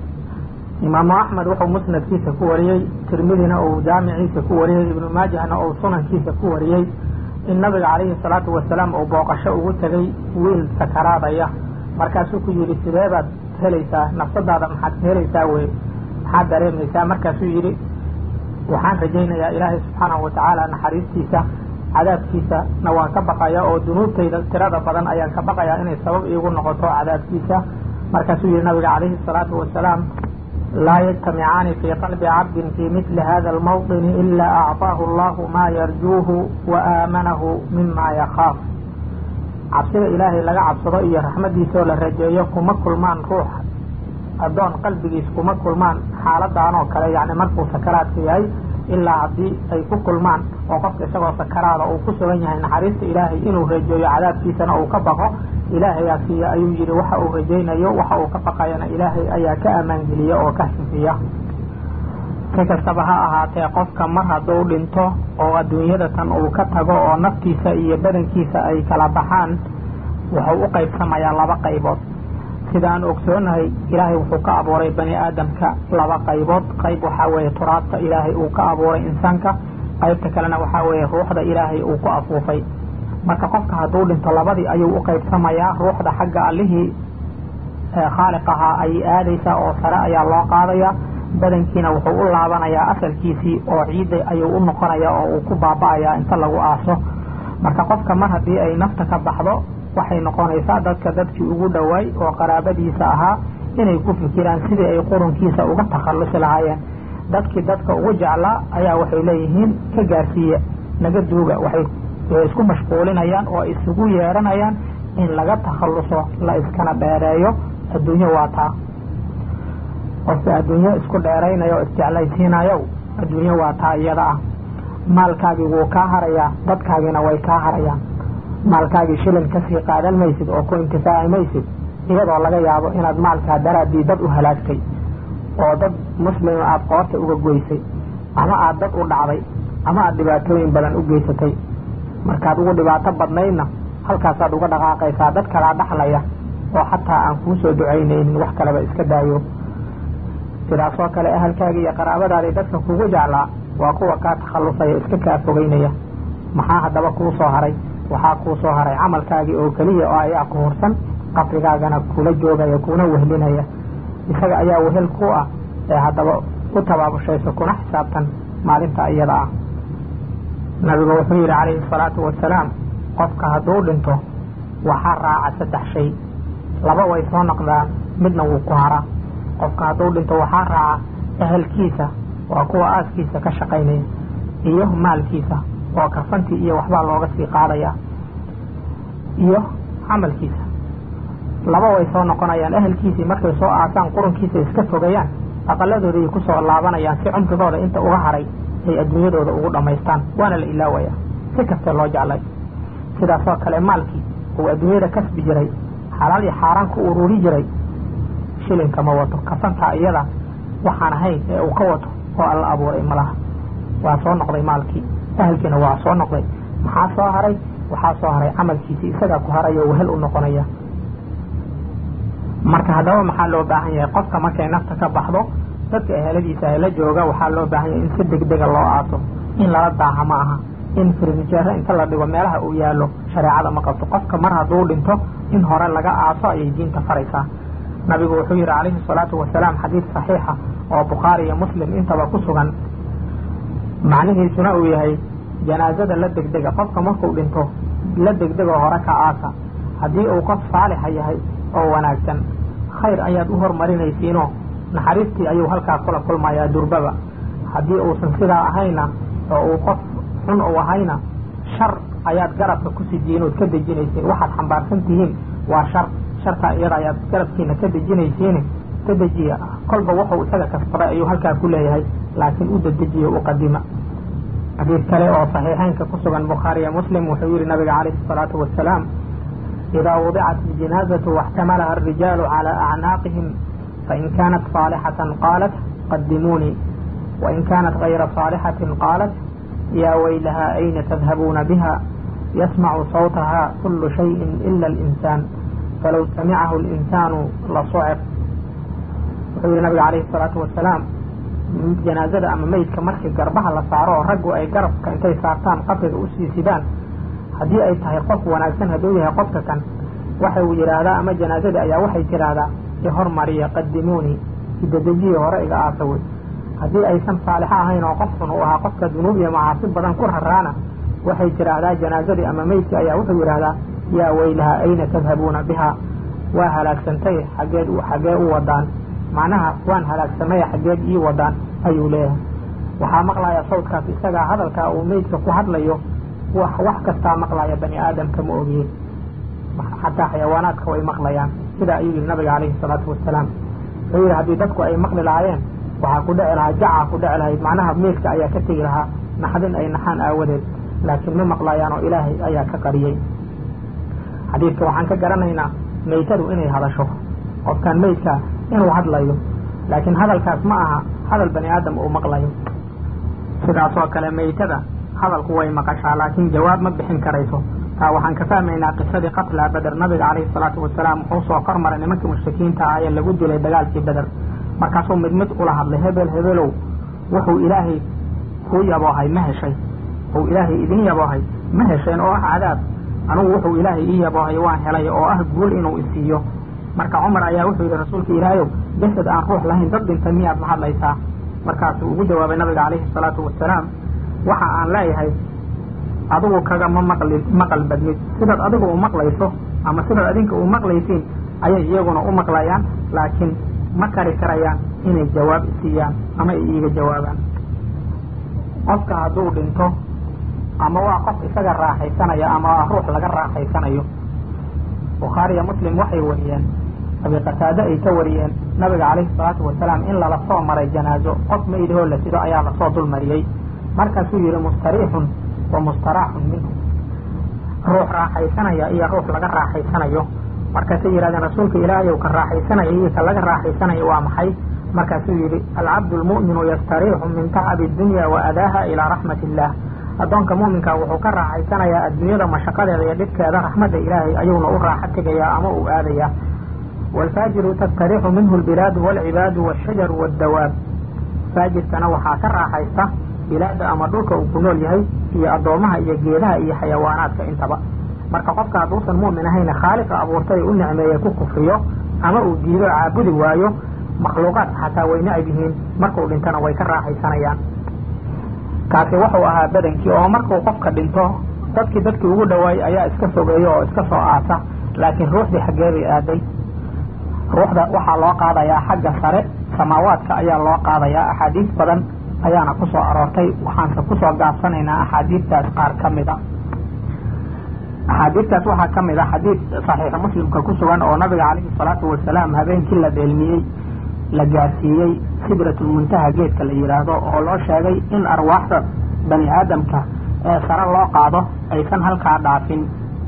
imaamu axmed wuxuu musnadkiisa ku wariyey, tirmidina uu jaamiciisa ku wariyey, ibnu maajahna uu sunankiisa ku wariyey in nabiga calayhi salaatu wasalaam uu booqasho ugu tegay wiil sakaraadaya. markaasuu ku yidhi sidee baad helaysaa nafsadaada, maxaad ka helaysaa wey, maxaad dareemaysaa? markaasuu yidhi waxaan rajaynayaa ilaahay subxaanahu watacaala naxariistiisa, cadaabkiisa na waan ka baqaya oo dunuubtayda tirada badan ayaan ka baqayaa inay sabab iigu noqoto cadaabkiisa. markaasuu yidhi nabiga calayhi salaatu wasalaam laa yajtamicaani fii qalbi cabdin fii mitli hada almawطini ilaa acطaahu allahu maa yarjuuhu wa aamanahu mima yakhaaf. cabsida ilaahay laga cabsado iyo raxmadiisa oo la rajeeyo kuma kulmaan ruux addoon qalbigiis kuma kulmaan xaaladaan oo kale, yacni markuu sakaraadka yahay, ilaa haddii ay ku kulmaan oo qofka isagoo sakaraada uu ku sugan yahay naxariista ilaahay inuu rajeeyo cadaabkiisana uu ka baqo, ilaahayaa siiya ayuu yidhi waxa uu rajaynayo, waxa uu ka baqayana ilaahay ayaa ka ammaangeliya oo ka xifiya. si kastaba ha ahaatee qofka mar hadduu dhinto oo adduunyada tan uu ka tago oo naftiisa iyo badankiisa ay kala baxaan, wuxuu u qaybsamayaa laba qaybood. sida aan ogsoonahay ilaahay wuxuu ka abuuray bani aadamka laba qaybood. qayb waxaa weeye turaabta ilaahay uu ka abuuray insaanka, qaybta kalena waxaa weeye ruuxda ilaahay uu ku afuufay. marka qofka hadduu dhinto labadii ayuu u qaybsamayaa. ruuxda xagga allihii khaaliq ahaa ayay aadaysaa oo sare ayaa loo qaadayaa. badankiina wuxuu u laabanayaa asalkiisii oo ciidda ayuu u noqonayaa oo uu ku baaba'ayaa inta lagu aaso. marka qofka mar haddii ay nafta ka baxdo waxay noqonaysaa dadkii ugu dhowaay oo qaraabadiisa ahaa inay ku fikiraan sidii ay qurunkiisa uga takhallusi lahaayeen. dadkii dadka ugu jeclaa ayaa waxay leeyihiin ka gaarsiiya naga duuga. waxay isku mashquulinayaan oo isugu yeeranayaan in laga takhalluso la iskana dheereeyo. adduunyo waa taa, qofka adduunyo isku dheeraynayo o isjeclaysiinayo, adduunyo waa taa iyada ah. maalkaagii wuu kaa harayaa, dadkaagiina way kaa harayaan. maalkaagii shilin kasii qaadan maysid oo ku intifaaci maysid, iyadoo laga yaabo inaad maalkaa daraaddii dad u halaagtay oo dad muslima aad qoorta uga goysay, ama aad dad u dhacday, ama aad dhibaatooyin badan u geysatay. markaad ugu dhibaato badnaydna halkaasaad uga dhaqaaqaysaa dad kalaa dhaxlaya oo xataa aan kuu soo ducaynaynin, wax kaleba iska daayo. sidaasoo kale ahalkaagii iyo qaraabadaadii dadka kugu jeclaa waa kuwa kaa takhallusaya, iska kaa fogeynaya. maxaa haddaba kuu soo haray? waxaa kuu soo haray camalkaagii oo keliya oo ayaa ku hursan, qabrigaagana kula joogaya, kuna wehlinaya. isaga ayaa wehel ku ah ee haddaba u tabaabushayso kuna xisaabtan maalinta iyada ah. nabigu wuxuu yidhi calayhi asalaatu wasalaam qofka hadduu dhinto waxaa raaca 3 shay. 2 way soo noqdaan, midna wuu ku haraa. qofka hadduu dhinto waxaa raaca ehelkiisa, waa kuwa aaskiisa ka shaqaynaya, iyo maalkiisa oo kafantii iyo waxbaa looga sii qaadaya, iyo camalkiisa. 2 way soo noqonayaan. ehelkiisii markay soo aasaan qurunkiisa iska fogayaan, aqaladooday ku soo laabanayaan si cumrigooda inta uga haray ay adduunyadooda ugu dhammaystaan, waana la ilaawaya si kastee loo jeclay. sidaasoo kale maalkii uu adduunyada kasbi jiray, xalaal iyo xaaraan ku ururi jiray, shilinkama wato. kafantaa iyada waxaan ahayn ee uu ka wato oo alla abuuray malaha. waa soo noqday maalkii, ahalkiina waa soo noqday, maxaa soo haray? waxaa soo haray camalkiisii isagaa ku harayo wehel u noqonaya. marka haddaba maxaa loo baahan yahay? qofka markay nafta ka baxdo dadka eheladiisa la jooga waxaa loo baahan yahay in si degdega loo aaso, in lala daaha ma aha, in firnijeero inta la dhigo meelaha uu yaallo shareecada ma qabto. qofka mar hadduu dhinto in hore laga aaso ayay diinta faraysaa. nabigu wuxuu yihi calayhi salaatu wasalaam xadiid saxiixa oo bukhaari iyo muslim intaba ku sugan, macnihiisuna uu yahay janaazada la degdega. qofka markuu dhinto la degdegoo hore ka aasa. haddii uu qof saalixa yahay oo wanaagsan, khayr ayaad u hormarinaysiinoo naxariistii ayuu halkaa kula kulmayaa durbaba. haddii uusan sidaa ahayna oo uu qof xun u ahayna, shar ayaad garabka ku sijiin ood ka dejinaysiin. waxaad xambaarsan tihiin waa shar, shartaa iyada ayaad garabkiina ka dejinaysiin. ka dejiya, kolba wuxuu isaga kasbaday ayuu halkaa ku leeyahay, laakiin u dedejiyo u qadima. xadiid kale oo saxiixeynka ku sugan bukhaariya muslim wuxuu yihi nabiga calayhi salaatu wasalaam, idaa wudicat iljinaazatu waxtamalaha arijaalu calaa acnaaqihim fain kaanat saalixatan qaalat qadimuunii wain kaanat gayra saalixatin qaalat yaa waylahaa ayna tadhabuuna biha yasmacu sawtaha kullu shayin ila alinsaan falow samicahu alinsaanu la suciq. wuxuu yihi nabiga calayhi salaatu wasalaam, janaazada ama meydka markii garbaha la saaro oo raggu ay garabka intay saartaan qabriga usii sidaan, haddii ay tahay qof wanaagsan, hadduu yahay qofka kan waxa uu yidhaahdaa ama janaazada ayaa waxay tidhaahdaa ihormariya qadimuunii, idedejiya hore iga aasa wey. haddii aysan saalixo ahayn oo qof xun uu ahaa, qofka dunuub iyo macaasi badan ku raraana, waxay tidhaahdaa janaazadii ama meydkii ayaa wuxuu yidhaahdaa yaa waylaha ayna tadhabuuna biha, waa halaagsantay xaggee u wadaan, macnaha waan halaagsamay xaggeed ii wadaan ayuu leeyahay. waxaa maqlaya sawdkaas isagaa hadalkaa uu meydka ku hadlayo, wax kastaa maqlaya bani aadamka ma ogiye, xataa xayawaanaadka way maqlayaan. sidaa ayuu yihi nabiga calayhi salaatu wasalaam. wuxuu yihi haddii dadku ay maqli lahaayeen waxaa ku dhici lahaa, jacaa ku dhici lahayd, macnaha meydka ayaa ka tegi lahaa naxdin ay naxaan aawadeed, laakiin ma maqlayaan oo ilaahay ayaa ka qariyey. xadiidka waxaan ka garanaynaa meytadu inay hadasho, qofkaan meydka inuu hadlayo, laakiin hadalkaas ma aha hadal bani aadam uu maqlayo. sidaasoo kale meytada hadalku way maqashaa, laakiin jawaab ma bixin karayso. taa waxaan ka fahmaynaa qisadii qatla beder. nabiga calayhi salaatu wasalaam wuxuu soo kor maray nimankii mushrikiinta ah ee lagu dilay dagaalkii beder. markaasuu mid mid ula hadlay, hebelow wuxuu ilaahay kuu yaboohay ma heshay? wuxuu ilaahay idin yaboohay ma hesheen oo ah cadaab? anugu wuxuu ilaahay ii yaboohay waan helay oo ah guul inuu isiiyo. marka cumar ayaa wuxuu yihi rasuulka ilaahayow, jasad aan ruux lahayn, dad dhintay miyaad ma hadlaysaa? markaasuu ugu jawaabay nabiga calayhi salaatu wasalaam, waxa aan leeyahay adigu kagama maqal badnid. sidaad adigu u maqlayso ama sidaad adinka u maqlaysiin ayay iyaguna u maqlayaan, laakiin ma kari karayaan inay jawaab siiyaan ama ay iiga jawaabaan. qofka hadduu dhinto ama waa qof isaga raaxaysanaya ama waa ruux laga raaxaysanayo, bukhaariya muslim waxay wariyeen, abi qataade ay ka wariyeen, nabiga calayhi salaatu wasalaam in lala soo maray janaazo, qof meydahoo la sido ayaa lasoo dul mariyey. markaasuu yihi mustariixun wa mustaraaxun minhu, ruux raaxaysanaya iyo ruux laga raaxaysanayo. markaasay yidhahdeen rasuulka ilaahayow ka raaxaysanaya iyo ka laga raaxaysanayo waa maxay? markaasuu yihi alcabdu lmu'minu yastariixu min tacabi dunya wa adaaha ilaa raxmat illah. addoonka mu'minka wuxuu ka raaxaysanayaa adduunyada mashaqadeeda iyo dhibkeeda, raxmadda ilaahay ayuuna u raaxo tegayaa ama uu aadayaa. waalfaajiru tastariixu minhu albilaadu waalcibaadu waashajaru waaddawaab. faajirkana waxaa ka raaxaysta bilaada ama dhulka uu ku nool yahay iyo addoomaha iyo geedaha iyo xayawaanaadka intaba. marka qofka hadduusan mu'min ahayna khaaliqa abuurtay u nicmeeye ku kufriyo ama uu diido caabudi waayo, makhluuqaadka xataa way necab yihiin, markuu dhintana way ka raaxaysanayaan. kaasi wuxuu ahaa badankii oo markuu qofka dhinto dadkii ugu dhawaayay ayaa iska fogeeyo oo iska soo aasa, laakiin ruuxdii xaggee bay aaday? ruuxda waxaa loo qaadayaa xagga sare, samaawaadka ayaa loo qaadayaa. axaadiis badan ayaana ku soo aroortay, waxaanse kusoo gaabsanaynaa axaadiistaas qaar ka mid a. axaadiistaas waxaa ka mid a xadiid saxiixa muslimka ku sugan oo nabiga calayhi salaatu wasalaam habeenkii la dheelmiyey la gaarsiiyey sidratulmuntaha geedka la yidhaahdo, oo loo sheegay in arwaaxda bani aadamka ee sare loo qaado aysan halkaa dhaafin.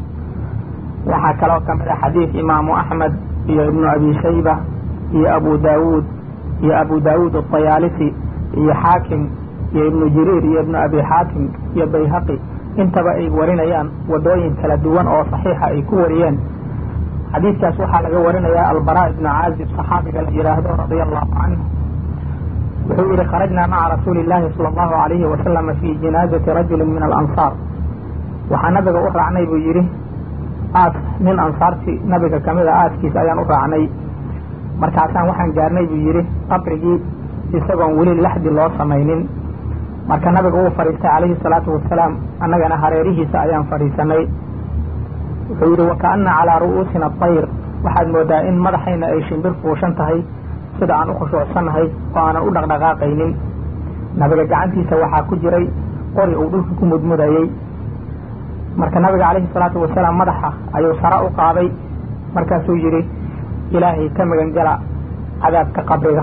waxaa kaloo ka mid a xadiid imaamu axmed iyo ibnu abi shayba iyo abu daawuud iyo abu daawuud الطayaalisi iyo xaakim iyo ibnu jariir iyo ibnu abi xaakim iyo bayhaqi intaba ay warinayaan wadooyin kala duwan oo saxiixa ay ku wariyeen. xadiidkaas waxaa laga warinayaa albaraa ibnu caazib saxaabiga la yidhaahdo radia allahu canhu wuxuu yihi kharajnaa maca rasuuli illaahi sala allahu alayhi wasalama fii jinaazati rajulin min alansaar. waxaa nabiga u raacnay buu yidhi aas nin ansaartii nabiga kamid a aaskiisa ayaan u raacnay. markaasaan waxaan gaarnay buu yidhi qabrigii isagoon weli laxdi loo samaynin. marka nabiga wuu fadhiistay calayhi salaatu wasalaam, annagana hareerihiisa ayaan fadhiisanay. wuxuu yidhi wakaana calaa ru'uusina atayr, waxaad moodaa in madaxayna ay shimbir fuushan tahay sida aan u khushuucsannahay oo aanan u dhaqdhaqaaqaynin. nabiga gacantiisa waxaa ku jiray qori uu dhulka ku mudmudayey. marka nabiga calayhi salaatu wasalaam madaxa ayuu sara u qaaday, markaasuu yidhi ilaahay ka magangala cadaabka qabriga.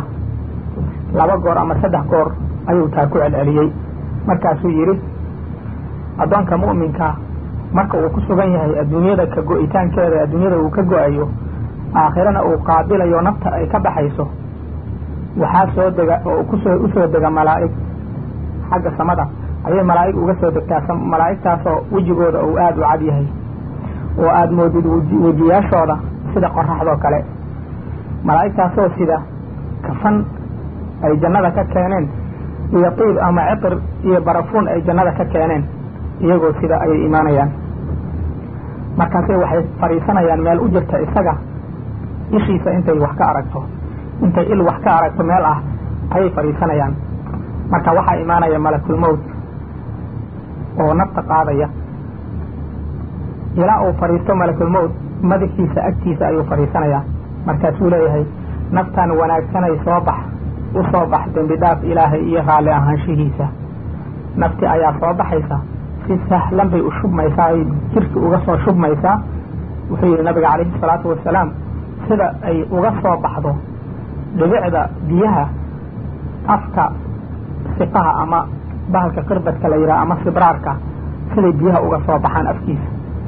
2 goor ama 3 goor ayuu taa ku celceliyey. markaasuu yidhi addoonka mu'minka marka uu ku sugan yahay adduunyada ka go'itaankeeda, adduunyada uu ka go'ayo, aakhirana uu qaabilayo nafta ay ka baxayso, waxaa soo dega oo usoo dega malaa'ig xagga samada ayay malaa'ig uga soo degtaa. malaa'igtaasoo wejigooda uu aada u cad yahay oo aada moodid wejiyaashooda sida qoraxdoo kale. malaa'igtaasoo sida kafan ay jannada ka keeneen iyo tiib ama ciqir iyo barafuun ay jannada ka keeneen, iyagoo sida ayay imaanayaan. markaasay waxay fadhiisanayaan meel u jirta isaga ishiisa intay wax ka aragto, intay il wax ka aragto meel ah ayay fadhiisanayaan. marka waxaa imaanaya malakulmowt oo nafta qaadaya. ilaa uu fadhiisto malakulmowt madaxiisa agtiisa ayuu fadhiisanayaa. markaasuu leeyahay naftan wanaagsanay soo bax, u soo bax dembi dhaaf ilaahay iyo raalli ahaanshihiisa. nafti ayaa soo baxaysa, si sahlan bay u shubmaysaa, ay jirki uga soo shubmaysaa. wuxuu yidhi nabiga calayhi salaatu wasalaam sida ay uga soo baxdo dhibicda biyaha afka siqaha ama bahalka qirbadka la yidhaha ama sibraarka, siday biyaha uga soo baxaan afkiisa.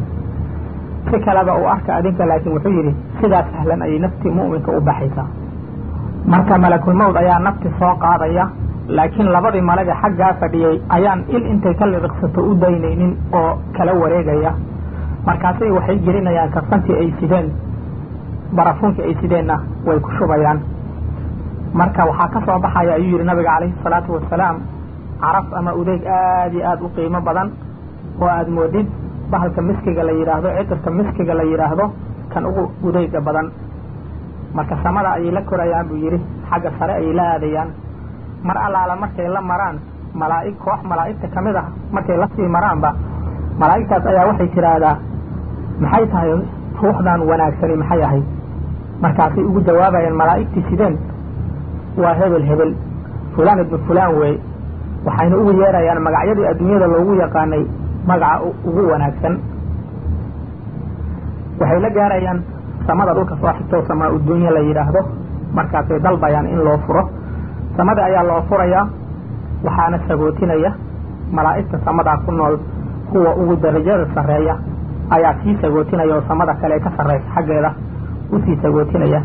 si kaleba uu arka adinka, laakiin wuxuu yidhi sidaa sahlan ayay nafti mu'minka u baxaysaa. marka malakulmowd ayaa nafti soo qaadaya, laakiin labadii malaga xaggaa fadhiyey ayaan il intay ka lidiqsato u daynaynin oo kala wareegaya. markaasay waxay gelinayaan kafantii ay sideen, barafuunkii ay sideenna way ku shubayaan. marka waxaa ka soo baxaya ayuu yidhi nabiga calayhi salaatu wasalaam caraf ama udeyg aad iyo aada u qiimo badan oo aada moodid bahalka miskiga la yidhaahdo, ciqirka miskiga la yidhaahdo kan ugu udeyga badan. marka samada ayay la korayaan buu yidhi, xagga sare ayay la aadayaan. mar allaala markay la maraan malaa'ig, koox malaa'igta ka mid ah markay la sii maraanba, malaa'igtaas ayaa waxay tidhaahdaa maxay tahay ruuxdan wanaagsani maxay ahayd? markaasay ugu jawaabayaan malaa'igtii sideen waa hebel hebel, fulaan ibnu fulaan weey. waxayna ugu yeerayaan magacyadii adduunyada loogu yaqaanay magaca ugu wanaagsan. waxay la gaarayaan samada dhulka soo xigto samaa udunya la yidhaahdo. markaasay dalbayaan in loo furo. samada ayaa loo furayaa, waxaana sagootinaya malaa'igta samadaa ku nool kuwa ugu darajada sarreeya ayaa sii sagootinaya oo samada kale ka sarreysa xaggeeda usii sagootinaya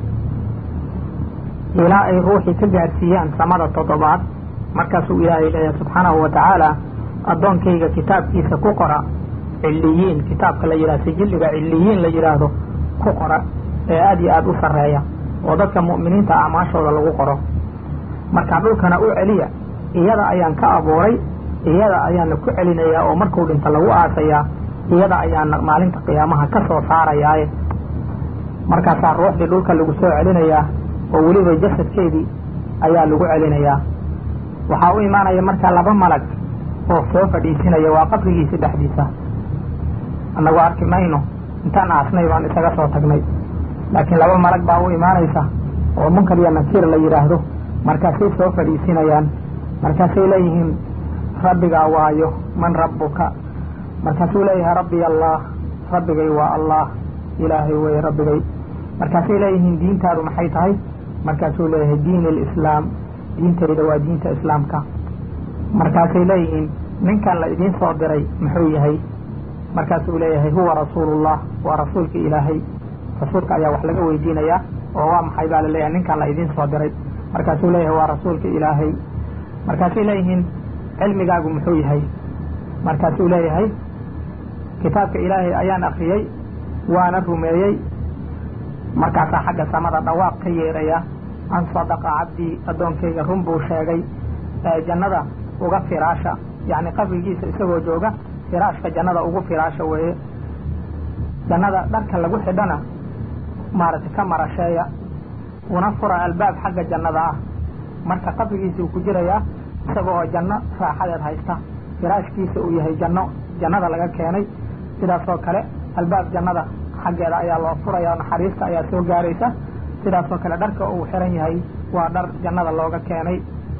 ilaa ay ruuxii ka gaarsiiyaan samada 7. markaasuu ilaahay leeyahay subxaanahu wa tacaala addoonkayga kitaabkiisa ku qora cilliyiin, kitaabka la yidhahdo sijilliga cilliyiin la yidhaahdo ku qora ee aada iyo aada u sarreeya oo dadka mu'miniinta acmaashooda lagu qoro. markaa dhulkana u celiya, iyada ayaan ka abuuray, iyada ayaana ku celinayaa oo markuu dhinta lagu aasayaa, iyada ayaana maalinta qiyaamaha ka soo saarayaaye. markaasaa ruuxdii dhulka lagu soo celinayaa oo weliba jasadkeedii ayaa lagu celinayaa. waxaa u imaanaya markaa 2 malag oo soo fadhiisinaya, waa qabrigiisi dhexdiisa. annagu arki mayno, intaan aasnay baan isaga soo tagnay, laakiin 2 malag baa u imaanaysa oo munkar iyo nakiir la yidhaahdo. markaasay soo fadhiisinayaan, markaasay leeyihiin rabbigaa waayo, man rabbuka? markaasuu leeyahay rabbi allah, rabbigay waa allah, ilaahay wey rabbigay. markaasay leeyihiin diintaadu maxay tahay? markaasuu leeyahay diin alislaam, diintayda waa diinta islaamka. markaasay leeyihiin ninkan la idiin soo diray muxuu yahay? markaasuu leeyahay huwa rasuulullah, waa rasuulka ilaahay. rasuulka ayaa wax laga weydiinayaa oo waa maxay baa la leeyahay ninkan la idiin soo diray. markaasuu leeyahay waa rasuulka ilaahay. markaasay leeyihiin cilmigaagu muxuu yahay? markaasuu leeyahay kitaabka ilaahay ayaan akriyey waana rumeeyey. markaasaa xagga samada dhawaaq ka yeeraya, an sadaqa cabdii, addoonkayga run buu sheegay. jannada uga firaasha, yacni qabrigiisa isagoo jooga firaashka jannada ugu firaasha weeye. jannada dharka lagu xidhana maaragtay ka marasheeya, una fura albaab xagga jannada ah. marka qabrigiisa uu ku jirayaa isaga oo janno raaxadeed haysta, firaashkiisa uu yahay jannada laga keenay. sidaasoo kale albaab jannada xaggeeda ayaa loo furaya, naxariista ayaa soo gaaraysa. sidaasoo kale dharka uu xiran yahay waa dhar jannada looga keenay.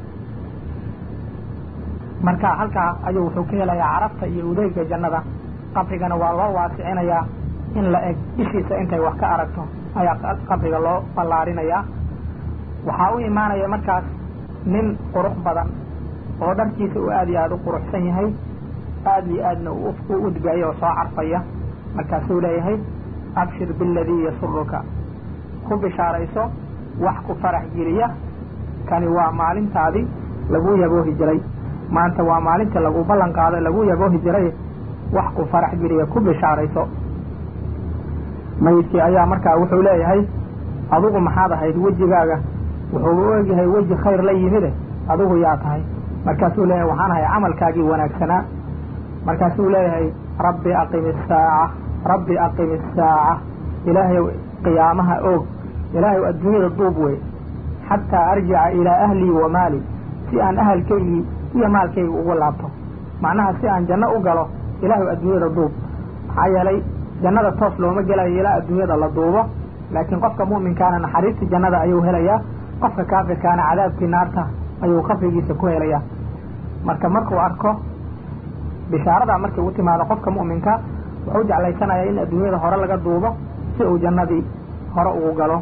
marka halkaa ayuu wuxuu ka helayaa carabta iyo udeyga jannada. qabrigana waa loo waasicinayaa, in la eg ishiisa intay wax ka aragto ayaa qabriga loo ballaarinayaa. waxaa u imaanaya markaas nin qurux badan oo dharkiisa uu aad iyo aada u quruxsan yahay, aad iyo aadna u udgayo oo soo carfaya. markaasuu leeyahay abshir biladii yasuruka, ku bishaarayso wax ku farax geliya. kani waa maalintaadii lagu yaboohi jiray, maanta waa maalintii lagu ballan qaaday lagu yaboohi jiray. wax ku farax geliya ku bishaarayso. mayidkii ayaa markaa wuxuu leeyahay adigu maxaad ahayd? wejigaaga wuxuu u egyahay weji khayr la yimide, adigu yaa tahay? markaasuu leeyahay waxaan ahay camalkaagii wanaagsanaa. markaasuu leeyahay rabbi aqim isaaca, rabbi aqim isaaca, ilaahay qiyaamaha oog, ilaahay adduunyada duub wey, xataa arjica ilaa ahlii wa maali, si aan ahalkaygii iyo maalkayga ugu laabto. macnaha si aan janno u galo ilaahay adduunyada duub. maxaa yeelay jannada toos looma gelayo ilaa adduunyada la duubo, laakiin qofka mu'minkaana naxariistii jannada ayuu helayaa, qofka kaafirkaana cadaabkii naarta ayuu qabrigiisa ku helayaa. markuu arko bishaarada markay u timaado qofka mu'minka wuxuu jeclaysanayaa in adduunyada hore laga duubo si uu jannadii hore ugu galo.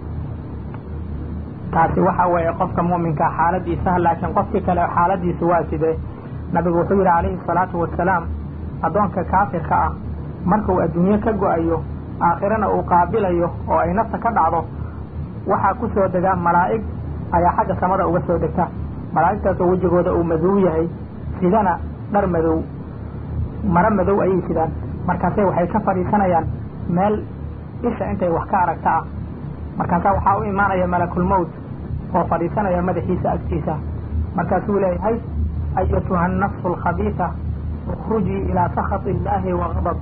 taasi waxa weeye qofka mu'minka xaaladiisa. laakiin qofkii kale xaaladiisu waa sidee? nabigu wuxuu yidhi calayhi salaatu wasalaam, addoonka kaafirka ah markuu adduunye ka go-ayo aakhirana uu qaabilayo oo ay nafta ka dhacdo, waxaa ku soo degaa malaa'ig ayaa xagga samada uga soo degta. malaa'igtaasoo wejigooda uu madow yahay, sidana dhar madow, maro madow ayay sidaan. markaasay waxay ka fadhiisanayaan meel isha intay wax ka aragta ah. markaasaa waxaa u imaanaya malakulmowt oo fadhiisanaya madaxiisa agtiisa. markaasuu leeyahay ayatuha annafsu alkhabiisa ukhrujii ilaa sakhat illaahi wa gadab,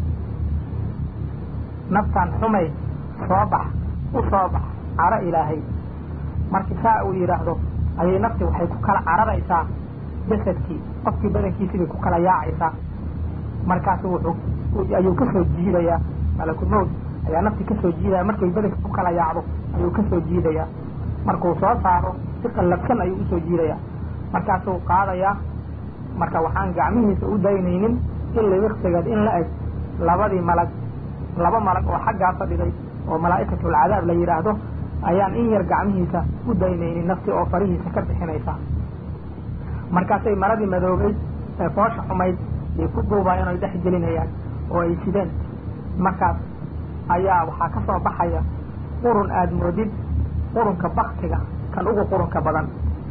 naftaan xumay soo bax, u soo bax caro ilaahay. markii saa uu yidhaahdo ayay nafti waxay ku kala cararaysaa jasadkii, qofkii badankiisii bay ku kala yaacaysaa. markaasu ayuu ka soo jiidayaa malakulmowt ayaa nafti ka soo jiidaya. markay badanka ku kala yaacdo ayuu ka soo jiidayaa. markuu soo saaro si qallabsan ayuu usoo jiidayaa. markaasuu qaadayaa. marka waxaan gacmihiisa u daynaynin in libiqsigeed in la eg laba malag oo xaggaa fadhiday oo malaa'ikatul cadaab la yidhaahdo ayaan in yar gacmihiisa u daynaynin nafti oo farihiisa ka bixinaysa. markaasay maradii madoobay ee foosha xumayd ay ku duubayaan oy dhex gelinayaan oo ay sideen. markaas ayaa waxaa ka soo baxaya qurun aad moodid qurunka baktiga kan ugu qurunka badan.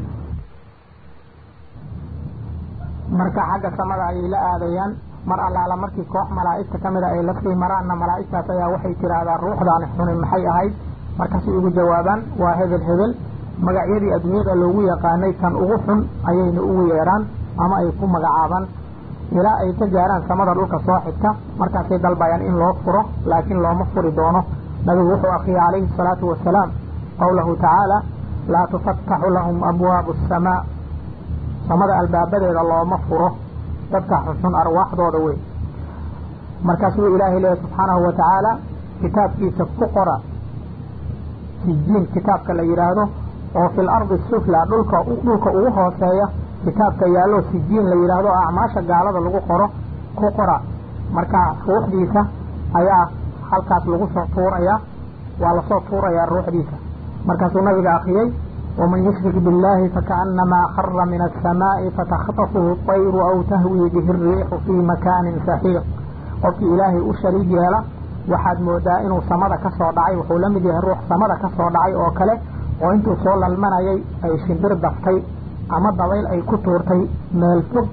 marka xagga samada ayay la aadayaan. mar allaala markii koox malaa'igta ka mida ay la sii maraanna malaa'igtaas ayaa waxay tiraahdaa ruuxdaani xuni maxay ahayd? markaasay ugu jawaabaan waa hebel hebel. magacyadii adduunyada loogu yaqaanay kan ugu xun ayayna ugu yeedhaan ama ay ku magacaabaan ilaa ay ka gaaraan samada dhulka soo xigta. markaasay dalbayaan in loo furo, laakiin looma furi doono. nabigu wuxuu akriyay calayhi salaatu wasalaam qawlahu tacaala laa tufattaxu lahum abwaabu asamaa, samada albaabadeeda looma furo dadka xunxun arwaaxdooda wey. markaasuu ilaahay leeyahy subxaanahu wa tacaala kitaabkiisa ku qora sijiin kitaabka la yidhaahdo oo fil ardi sufla dhulka ugu hooseeya kitaabka yaallo sijiin la yidhaahdo oo acmaasha gaalada lagu qoro ku qora. markaa ruuxdiisa ayaa halkaas lagu soo tuurayaa, waa lasoo tuurayaa ruuxdiisa. markaasuu nabiga akriyey waman yushrik biاllahi fakaأnamaa khara min aلsamaaءi fatakطafuhu الطayru aw tahwii bihi الriixu fii makaanin saxiiq. qofkii ilaahay u shariig yeela waxaad moodaa inuu samada ka soo dhacay, wuxuu la mid yahay ruux samada ka soo dhacay oo kale oo intuu soo lalmanayay ay shimbir daftay ama dabayl ay ku tuurtay meel fog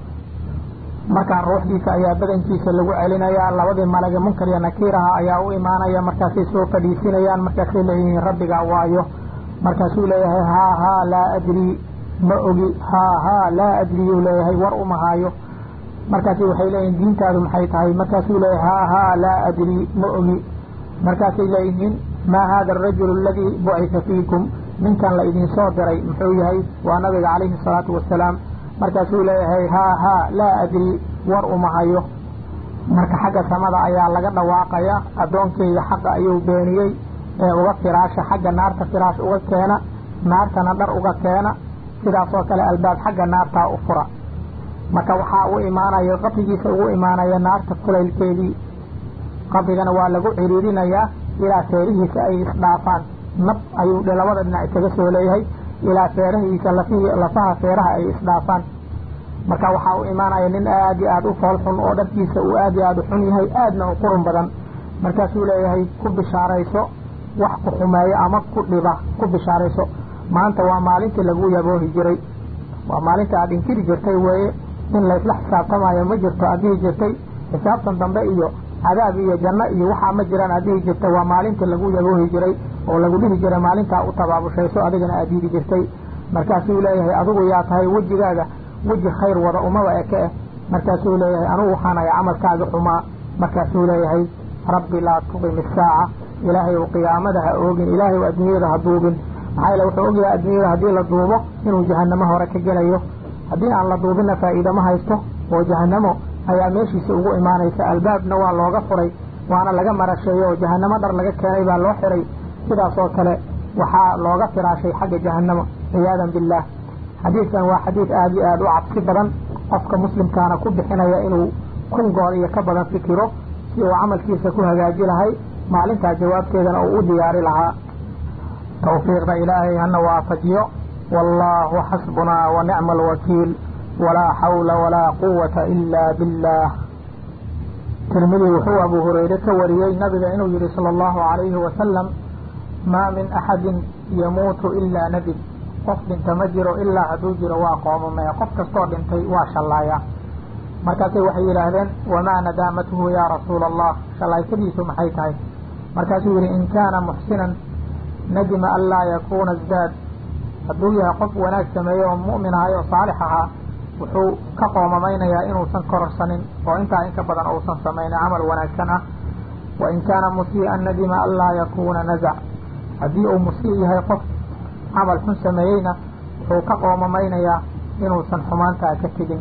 markaa ruuxdiisa ayaa badankiisa lagu celinayaa labadii malage munkar iyo nakiiraha ayaa u imaanaya markaasay soo fadhiisinayaan markaasay leeyihiin rabbigaa waayo markaasuu leeyahay haa laa adrii ma ogi haa laa adriyuu leeyahay war uma haayo markaasi waxay leeyihiin diintaadu maxay tahay markaasuu leeyahay haa laa adrii ma ogi markaasay leeyihiin maa haada arajulu aladii bucitha fiikum ninkan la idin soo diray muxuu yahay waa nabiga calayhi salaatu wasalaam markaasuu leeyahay haa laa adrii war uma hayo marka xagga samada ayaa laga dhawaaqaya addoonkeyga xaqa ayuu beeniyey ee uga firaasha xagga naarta firaash uga keena naartana dhar uga keena sidaasoo kale albaab xagga naartaa u fura marka waxaa u imaanaya qabrigiisa ugu imaanaya naarta kulaylkeedii qabrigana waa lagu ciriirinayaa ilaa feerihiisa ay isdhaafaan nab ayuu labada dhinac isaga soo leeyahay ilaa feerahiisa lafaha feeraha ay isdhaafaan marka waxaa u imaanaya nin aad iyo aad u fool xun oo dharkiisa uu aad iyo aad u xun yahay aadna u qurun badan markaasuu leeyahay ku bishaarayso wax ku xumeeyo ama ku dhiba ku bishaarayso maanta waa maalintii lagu yaboohi jiray waa maalinta aad inkiri jirtay weeye in laysla xisaabtamayo ma jirto aad dhihi jirtay xisaabtan dambe iyo cadaab iyo janno iyo waxaa ma jiraan aad dhihi jirtay waa maalintii lagu yaboohi jiray oo lagu dhihi jiray maalintaa u tabaabushayso adigana aad diidi jirtay markaasuu leeyahay adigu yaa tahay wejigaaga weji khayr wada umaba eke markaasuu leeyahay anugu waxaan ahay camalkaaga xumaa markaasuu leeyahay rabbi laa tuqim isaaca ilaahay u qiyaamada ha oogin ilaahay adduunyada ha duubin maxaa yeele wuxuu ogyahay adduunyada haddii la duubo inuu jahanamo hore ka gelayo haddii aan la duubinna faa'iida ma haysto oo jahanamo ayaa meeshiisa ugu imaanaysa albaabna waa looga furay waana laga marasheeyo oo jahanamo dhar laga keenay baa loo xiray sidaasoo kale waxaa looga firaashay xagga jahanamo ciyaadan billaah xadiidkan waa xadiid aad iyo aad u cabsi badan qofka muslimkaana ku bixinaya inuu kun goor iyo ka badan fikiro si uu camalkiisa ku hagaaji lahay maalintaa jawaabteedana uu u diyaari lahaa tawfiiqda ilaahay hana waafajiyo wallaahu xasbunaa wa nicma alwakiil walaa xawla walaa quwata ilaa billaah tirmidi wuxuu abu hurayre ka wariyey nabiga inuu yihi sala allahu calayhi wasalam maa min axadin yamuutu ilaa nadib qof dhinta ma jiro ilaa hadduu jiro waa qoomamee qof kastoo dhintay waa shallaaya markaasay waxay yidhaahdeen wamaa nadaamatuhu yaa rasuula allah shallaaytadiisu maxay tahay markaasuu yidhi in kaana muxsinan nadima an laa yakuuna isdaad hadduu yahay qof wanaag sameeye oo mu'min ahay oo saalix ahaa wuxuu ka qoomamaynayaa inuusan kororsanin oo intaa in ka badan uusan samaynin camal wanaagsan ah wa in kaana musii'an nadima an laa yakuuna nazac haddii uu musii yahay qof camal xun sameeyeyna wuxuu ka qoomamaynayaa inuusan xumaantaa ka tegin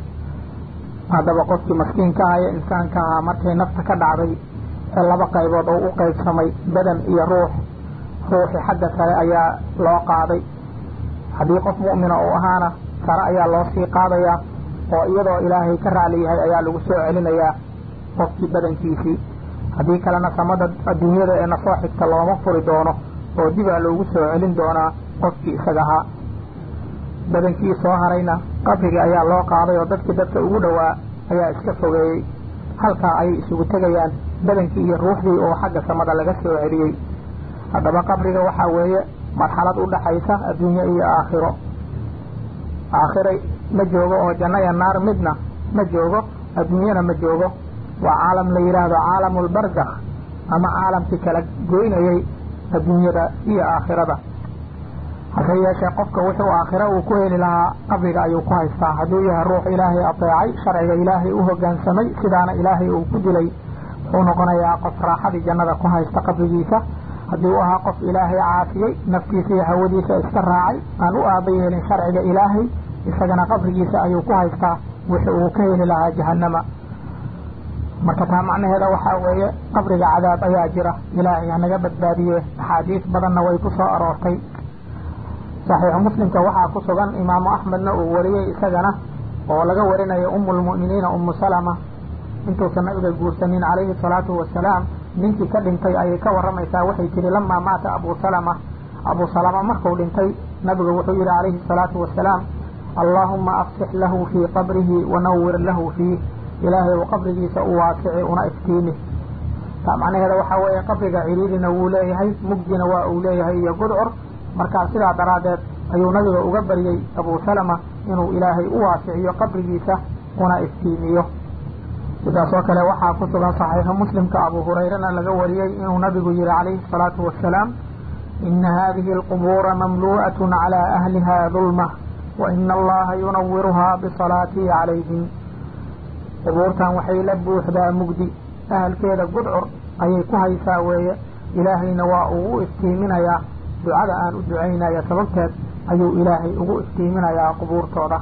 haddaba qofkii maskiinka aha ee insaanka ahaa markay nafta ka dhacday ee laba qaybood oo u qaybsamay badan iyo ruuxi xagga sare ayaa loo qaaday haddii qof mu'mina uu ahaana sare ayaa loo sii qaadayaa oo iyadoo ilaahay ka raali yahay ayaa lagu soo celinayaa qofkii badankiisii haddii kalena samada adduunyada ee nasoo xigta looma furi doono oo dibaa loogu soo celin doonaa qofkii isaga ahaa badankii soo harayna qabriga ayaa loo qaaday oo dadka ugu dhowaa ayaa iska fogeeyey halkaa ayay isugu tegayaan badankii iyo ruuxdii oo xagga samada laga soo celiyey haddaba qabriga waxaa weeye marxalad u dhaxaysa adduunye iyo aakhiro aakhiray ma joogo oo janno iyo naar midna ma joogo adduunyana ma joogo waa caalam la yidhaahdo caalamulbarzakh ama caalamkii kala goynayay adduunyada iyo aakhirada hase yeeshee qofka wuxuu aakhiro uu ku heli lahaa qabriga ayuu ku haystaa hadduu yahay ruux ilaahay ateecay sharciga ilaahay u hoggaansamay sidaana ilaahay uu ku dilay wuxuu noqonayaa qof raaxadii jannada ku haysta qabrigiisa haddii u ahaa qof ilaahay caafiyey naftiisa iyo hawadiisa iska raacay aan u aaba yeelin sharciga ilaahay isagana qabrigiisa ayuu ku haystaa wixii uu ka heli lahaa jahannama marka taa macnaheeda waxaa weeye qabriga cadaab ayaa jira ilaahay hanaga badbaadiye axaadiis badanna way ku soo aroortay saxiixu muslimka waxaa ku sugan imaamu axmedna uu wariyey isagana oo laga warinayo umulmu'miniina ummu salama intuusan nabiga guursanin calayhi salaatu wasalaam ninkii ka dhintay ayay ka warramaysaa waxay tihi lamaa maata abu salama markuu dhintay nabigu wuxuu yihi calayhi salaatu wasalaam allaahumma afsix lahu fii qabrihi wanawwir lahu fiih ilaahay uu qabrigiisa u waasici una iftiimi taa macnaheeda waxaa weeye qabriga ciriirina wuu leeyahay mugdina waa uu leeyahay iyo gudcur markaa sidaa daraaddeed ayuu nabiga uga baryey Abu Salama inuu ilaahay u waasiciyo qabrigiisa una iftiimiyo. sidaas oo kale waxaa ku sugan saxiixa muslimka Abu Hurayrana laga wariyey inuu nabigu yihi calayhi salaatu wassalaam ina hadihi alqubuura mamlu'atun calaa ahliha dulma wa ina allaha yunawiruhaa bisalaatii calayhim. qubuurtan waxay la buuxdaa mugdi, ahalkeeda gudcur ayay ku haysaa weeye, ilaahayna waa uu u iftiiminayaa ducada aan u ducaynaya sababteed ayuu ilaahay ugu iftiiminayaa qubuurtooda.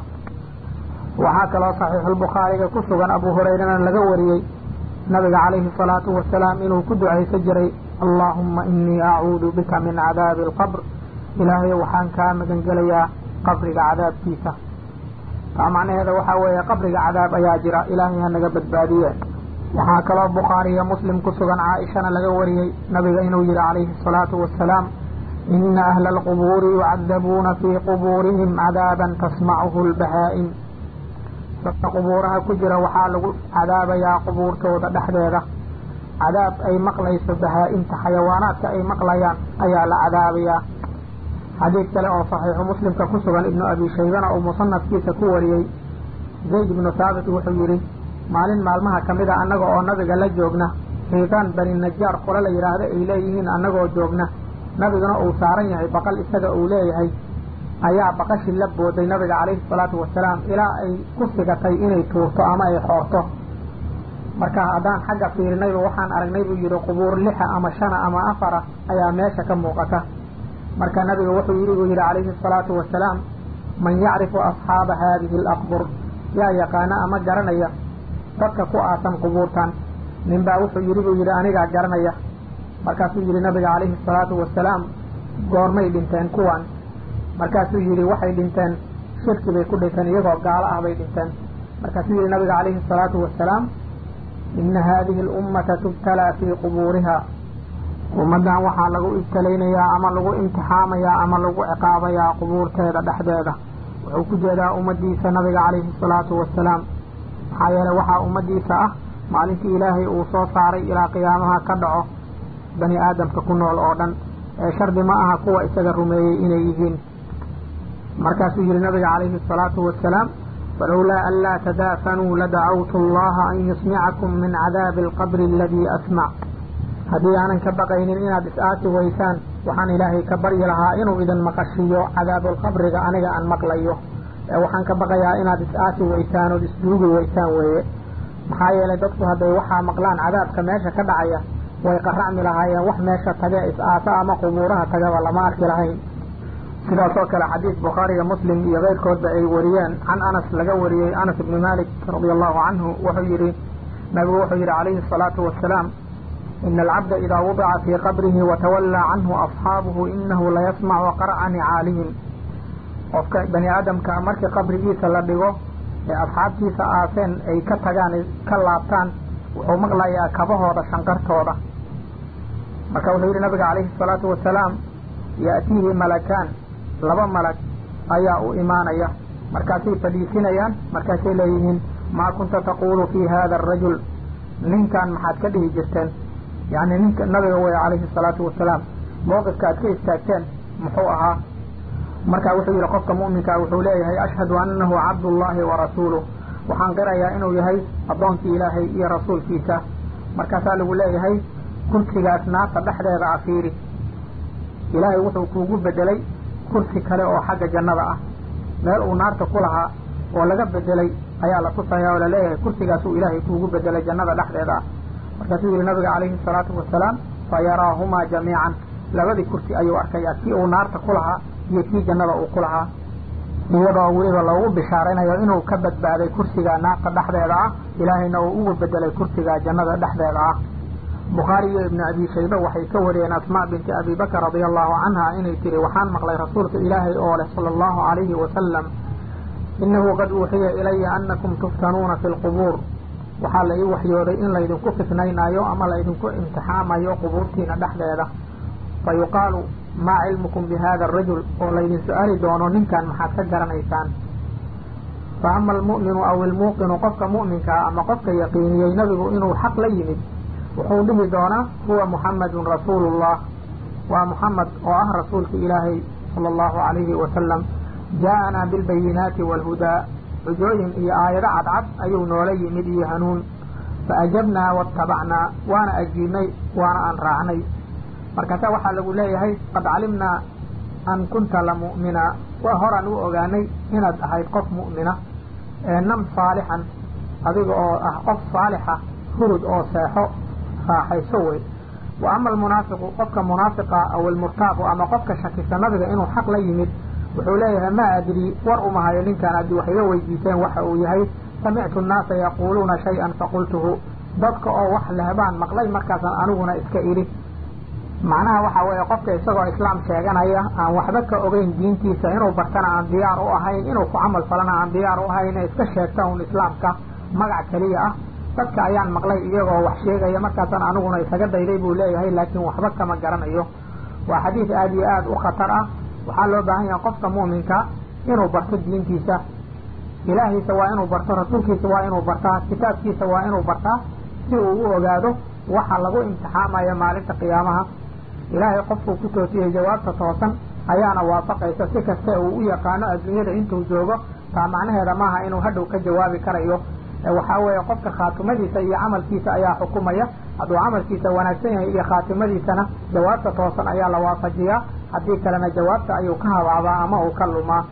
waxaa kaloo saxiixulbukhaariga ku sugan Abu Hurayrana laga wariyey nabiga calayhi salaatu wasalaam inuu ku ducaysan jiray allaahumma inii acuudu bika min cadaabi alqabr, ilaahay waxaan kaa magan gelayaa qabriga cadaabkiisa. taa macnaheeda waxaa weeye qabriga cadaab ayaa jira, ilaahay ha naga badbaadiye. waxaa kaloo bukhaari iyo muslim ku sugan caaishana laga wariyey nabiga inuu yihi calayhi salaatu wasalaam ina ahla alqubuuri yucadabuuna fii qubuurihim cadaaban tasmacuhu lbahaa'im. dadka qubuuraha ku jira waxaa lagu cadaabayaa qubuurtooda dhexdeeda cadaab ay maqlayso bahaa-imta, xayawaanaadka ay maqlayaan ayaa la cadaabayaa. xadiid kale oo saxiixu muslimka ku sugan ibnu abi shaybana uu musanafkiisa ku wariyey zayd ibnu thaabit wuxuu yidhi maalin maalmaha ka mida annaga oo nabiga la joogna, xiitaan bani najaar qole la yidhaahdo ay leeyihiin annagoo joogna, nabiguna uu saaran yahay baqal isaga uu leeyahay, ayaa baqashii la booday nabiga calayhi salaatu wasalaam ilaa ay ku sigatay inay tuurto ama ay xoorto. marka haddaan xagga fiirinayba waxaan aragnay buu yidhi qubuur 6 ama 5 ama 4 ayaa meesha ka muuqata. marka nabiga wuxuu yidhi buu yidhi calayhi salaatu wasalaam man yacrifu asxaaba haadihi alaqbur, yaa yaqaana ama garanaya dadka ku aasan qubuurtan. ninbaa wuxuu yidhi buu yidhi anigaa garanaya. markaasuu yidhi nabiga calayhi salaatu wasalaam goormay dhinteen kuwan? markaasuu yidhi waxay dhinteen shirki bay ku dhinteen, iyagoo gaalo ah bay dhinteen. markaasuu yidhi nabiga calayhi salaatu wasalaam ina hadihi alummata tubtalaa fii qubuuriha, ummaddan waxaa lagu ibtalaynayaa ama lagu imtixaamayaa ama lagu ciqaabayaa qubuurteeda dhexdeeda. wuxuu ku jeedaa ummaddiisa nabiga calayhi salaatu wasalaam, maxaa yeeley waxaa ummaddiisa ah maalintii ilaahay uu soo saaray ilaa qiyaamaha ka dhaco bani aadamka ku nool oo dhan, ee shardi ma aha kuwa isaga rumeeyey inay yihiin. markaasuu yihi nabiga calayhi salaatu wasalaam falowlaa an laa tadaafanuu ladacawtu allaha an yusmicakum min cadaabi alqabri aladii asmac. haddii aanan ka baqaynin inaad is-aasi weysaan, waxaan ilaahay ka baryi lahaa inuu idin maqashiyo cadaabulqabriga aniga aan maqlayo, ee waxaan ka baqayaa inaad is-aasi weysaan ood isduugi weysaan weeye. maxaa yeelay dadku hadday waxaa maqlaan cadaabka meesha ka dhacaya way qaracmi lahaayeen, wax meesha tage is-aasa ama qubuuraha tagaba lama arki lahayn. sidaas oo kale xadiis bukhaariga muslim iyo keyrkoodba ay wariyeen can anas laga wariyey anas ibni malik radia allahu canhu wuxuu yidhi nabigu wuxuu yidhi calayhi salaatu wasalaam ina alcabda idaa wudica fii qabrihi watawallaa canhu asxaabuhu inahu layasmacu qarca nicaalihim. qofka bani aadamka markii qabrigiisa la dhigo ee asxaabtiisa aaseen ay ka tagaan ka laabtaan, wuxuu maqlayaa kabahooda shanqartooda. marka wuxuu yidhi nabiga calayhi salaatu wasalaam ya'tiihi malakaan, 2 malag ayaa u imaanaya, markaasay fadhiisinayaan, markaasay leeyihiin maa kunta taquulu fii hada arajul, ninkan maxaad ka dhihi jirteen? yacni ninka nabiga wey calayhi salaatu wasalaam mowqifka aad ka istaagteen muxuu ahaa? markaa wuxuu yidhi qofka mu'minkaa wuxuu leeyahay ashhadu annahu cabdullaahi wa rasuuluh, waxaan qirayaa inuu yahay addoonkii ilaahay iyo rasuulkiisa. markaasaa lagu leeyahay kursigaas naarta dhexdeeda afiiri, ilaahay wuxuu kuugu bedelay kursi kale oo xagga jannada ah, meel uu naarta ku lahaa oo laga bedelay ayaa la tusayaa oo laleeyahay kursigaasuu ilaahay kuugu bedelay jannada dhexdeeda ah. markaasuu yihi nabiga calayhi salaatu wasalaam fayaraahumaa jamiican, 2 kursi ayuu arkayaa, kii uu naarta ku lahaa iyo kii jannada uu ku lahaa, iyadoo weliba loogu bishaaraynayo inuu ka badbaaday kursiga naarta dhexdeeda ah, ilaahayna uu ugu bedelay kursiga jannada dhexdeeda ah. bukhaari iyo ibnu abi shayba waxay ka wariyeen asmaa binti abi bakr radia allahu canha inay tiri waxaan maqlay rasuulka ilaahay oo leh sala allahu calayhi wasalam inahu qad uuxiya ilaya anakum tuftanuuna fi lqubuur, waxaa la ii waxyooday in laydinku fitnaynaayo ama laydinku imtixaamayo qubuurtiina dhexdeeda. fa yuqaalu maa cilmukum bi hada arajul, oo laydin su-aali doono ninkan maxaad ka garanaysaan? fa ama almu'minu aw ilmuuqinu, qofka mu'minkaa ama qofka yaqiiniyey nabigu inuu xaq la yimid, wuxuu dhihi doonaa huwa muxamadun rasuulullah, waa muxamed oo ah rasuulka ilaahay صلى الله عليه وسلم جاءنا بالبينات والهدى حجوين إيا آيات عدعب أيو نولي مدي هنون فأجبنا واتبعنا وانا أجيني وانا أنرعني مركزا وحا لقول لي قد علمنا أن كنت لمؤمنا وهرا نو أغاني إن أهيد قف مؤمنة نم صالحا أذيك قف صالحة فرد أو ساحو فاحي سوي وأما المنافق قفك منافقة أو المرتاب أما قفك شكي سنبغى إنه حق ليمد وحوليها ما أدري ورؤما هاي لين كان أدري وحيو ويجيتين وحويهي سمعت الناس يقولون شيئا فقلته ضدك أو وحل هبان مقلي مركزا أنونا إسكائري معناها وحاوي قفك يسغى إسلام شاقانايا أن وحبك أغين دينتيسا إنه برتنا عن ديار أهين إنه كعمل فلنا عن ديار أهين إسكشيكتون إسلامك مقع كليا dadka ayaan maqlay iyagoo wax sheegaya markaasan aniguna isaga dayday buu leeyahay laakiin waxba kama garanayo waa xadiis aad iyo aad u khatar ah waxaa loo baahan yahay qofka muuminka inuu barto diintiisa ilaahiisa waa inuu barto rasuulkiisa waa inuu bartaa kitaabkiisa waa inuu bartaa si uu u ogaado waxa lagu imtixaamaya maalinta qiyaamaha ilaahay qofkuu ku toosiyey jawaabta toosan ayaana waafaqaysa si kasta uu u yaqaano adduunyada intuu joogo taa macnaheeda maaha inuu hadhow ka jawaabi karayo waxaa weeye qofka khaatimadiisa iyo camalkiisa ayaa xukumaya hadduu camalkiisa wanaagsan yahay iyo khaatimadiisana jawaabta toosan ayaa la waafajiyaa haddii kalena jawaabta ayuu ka habaabaa ama uu ka lumaa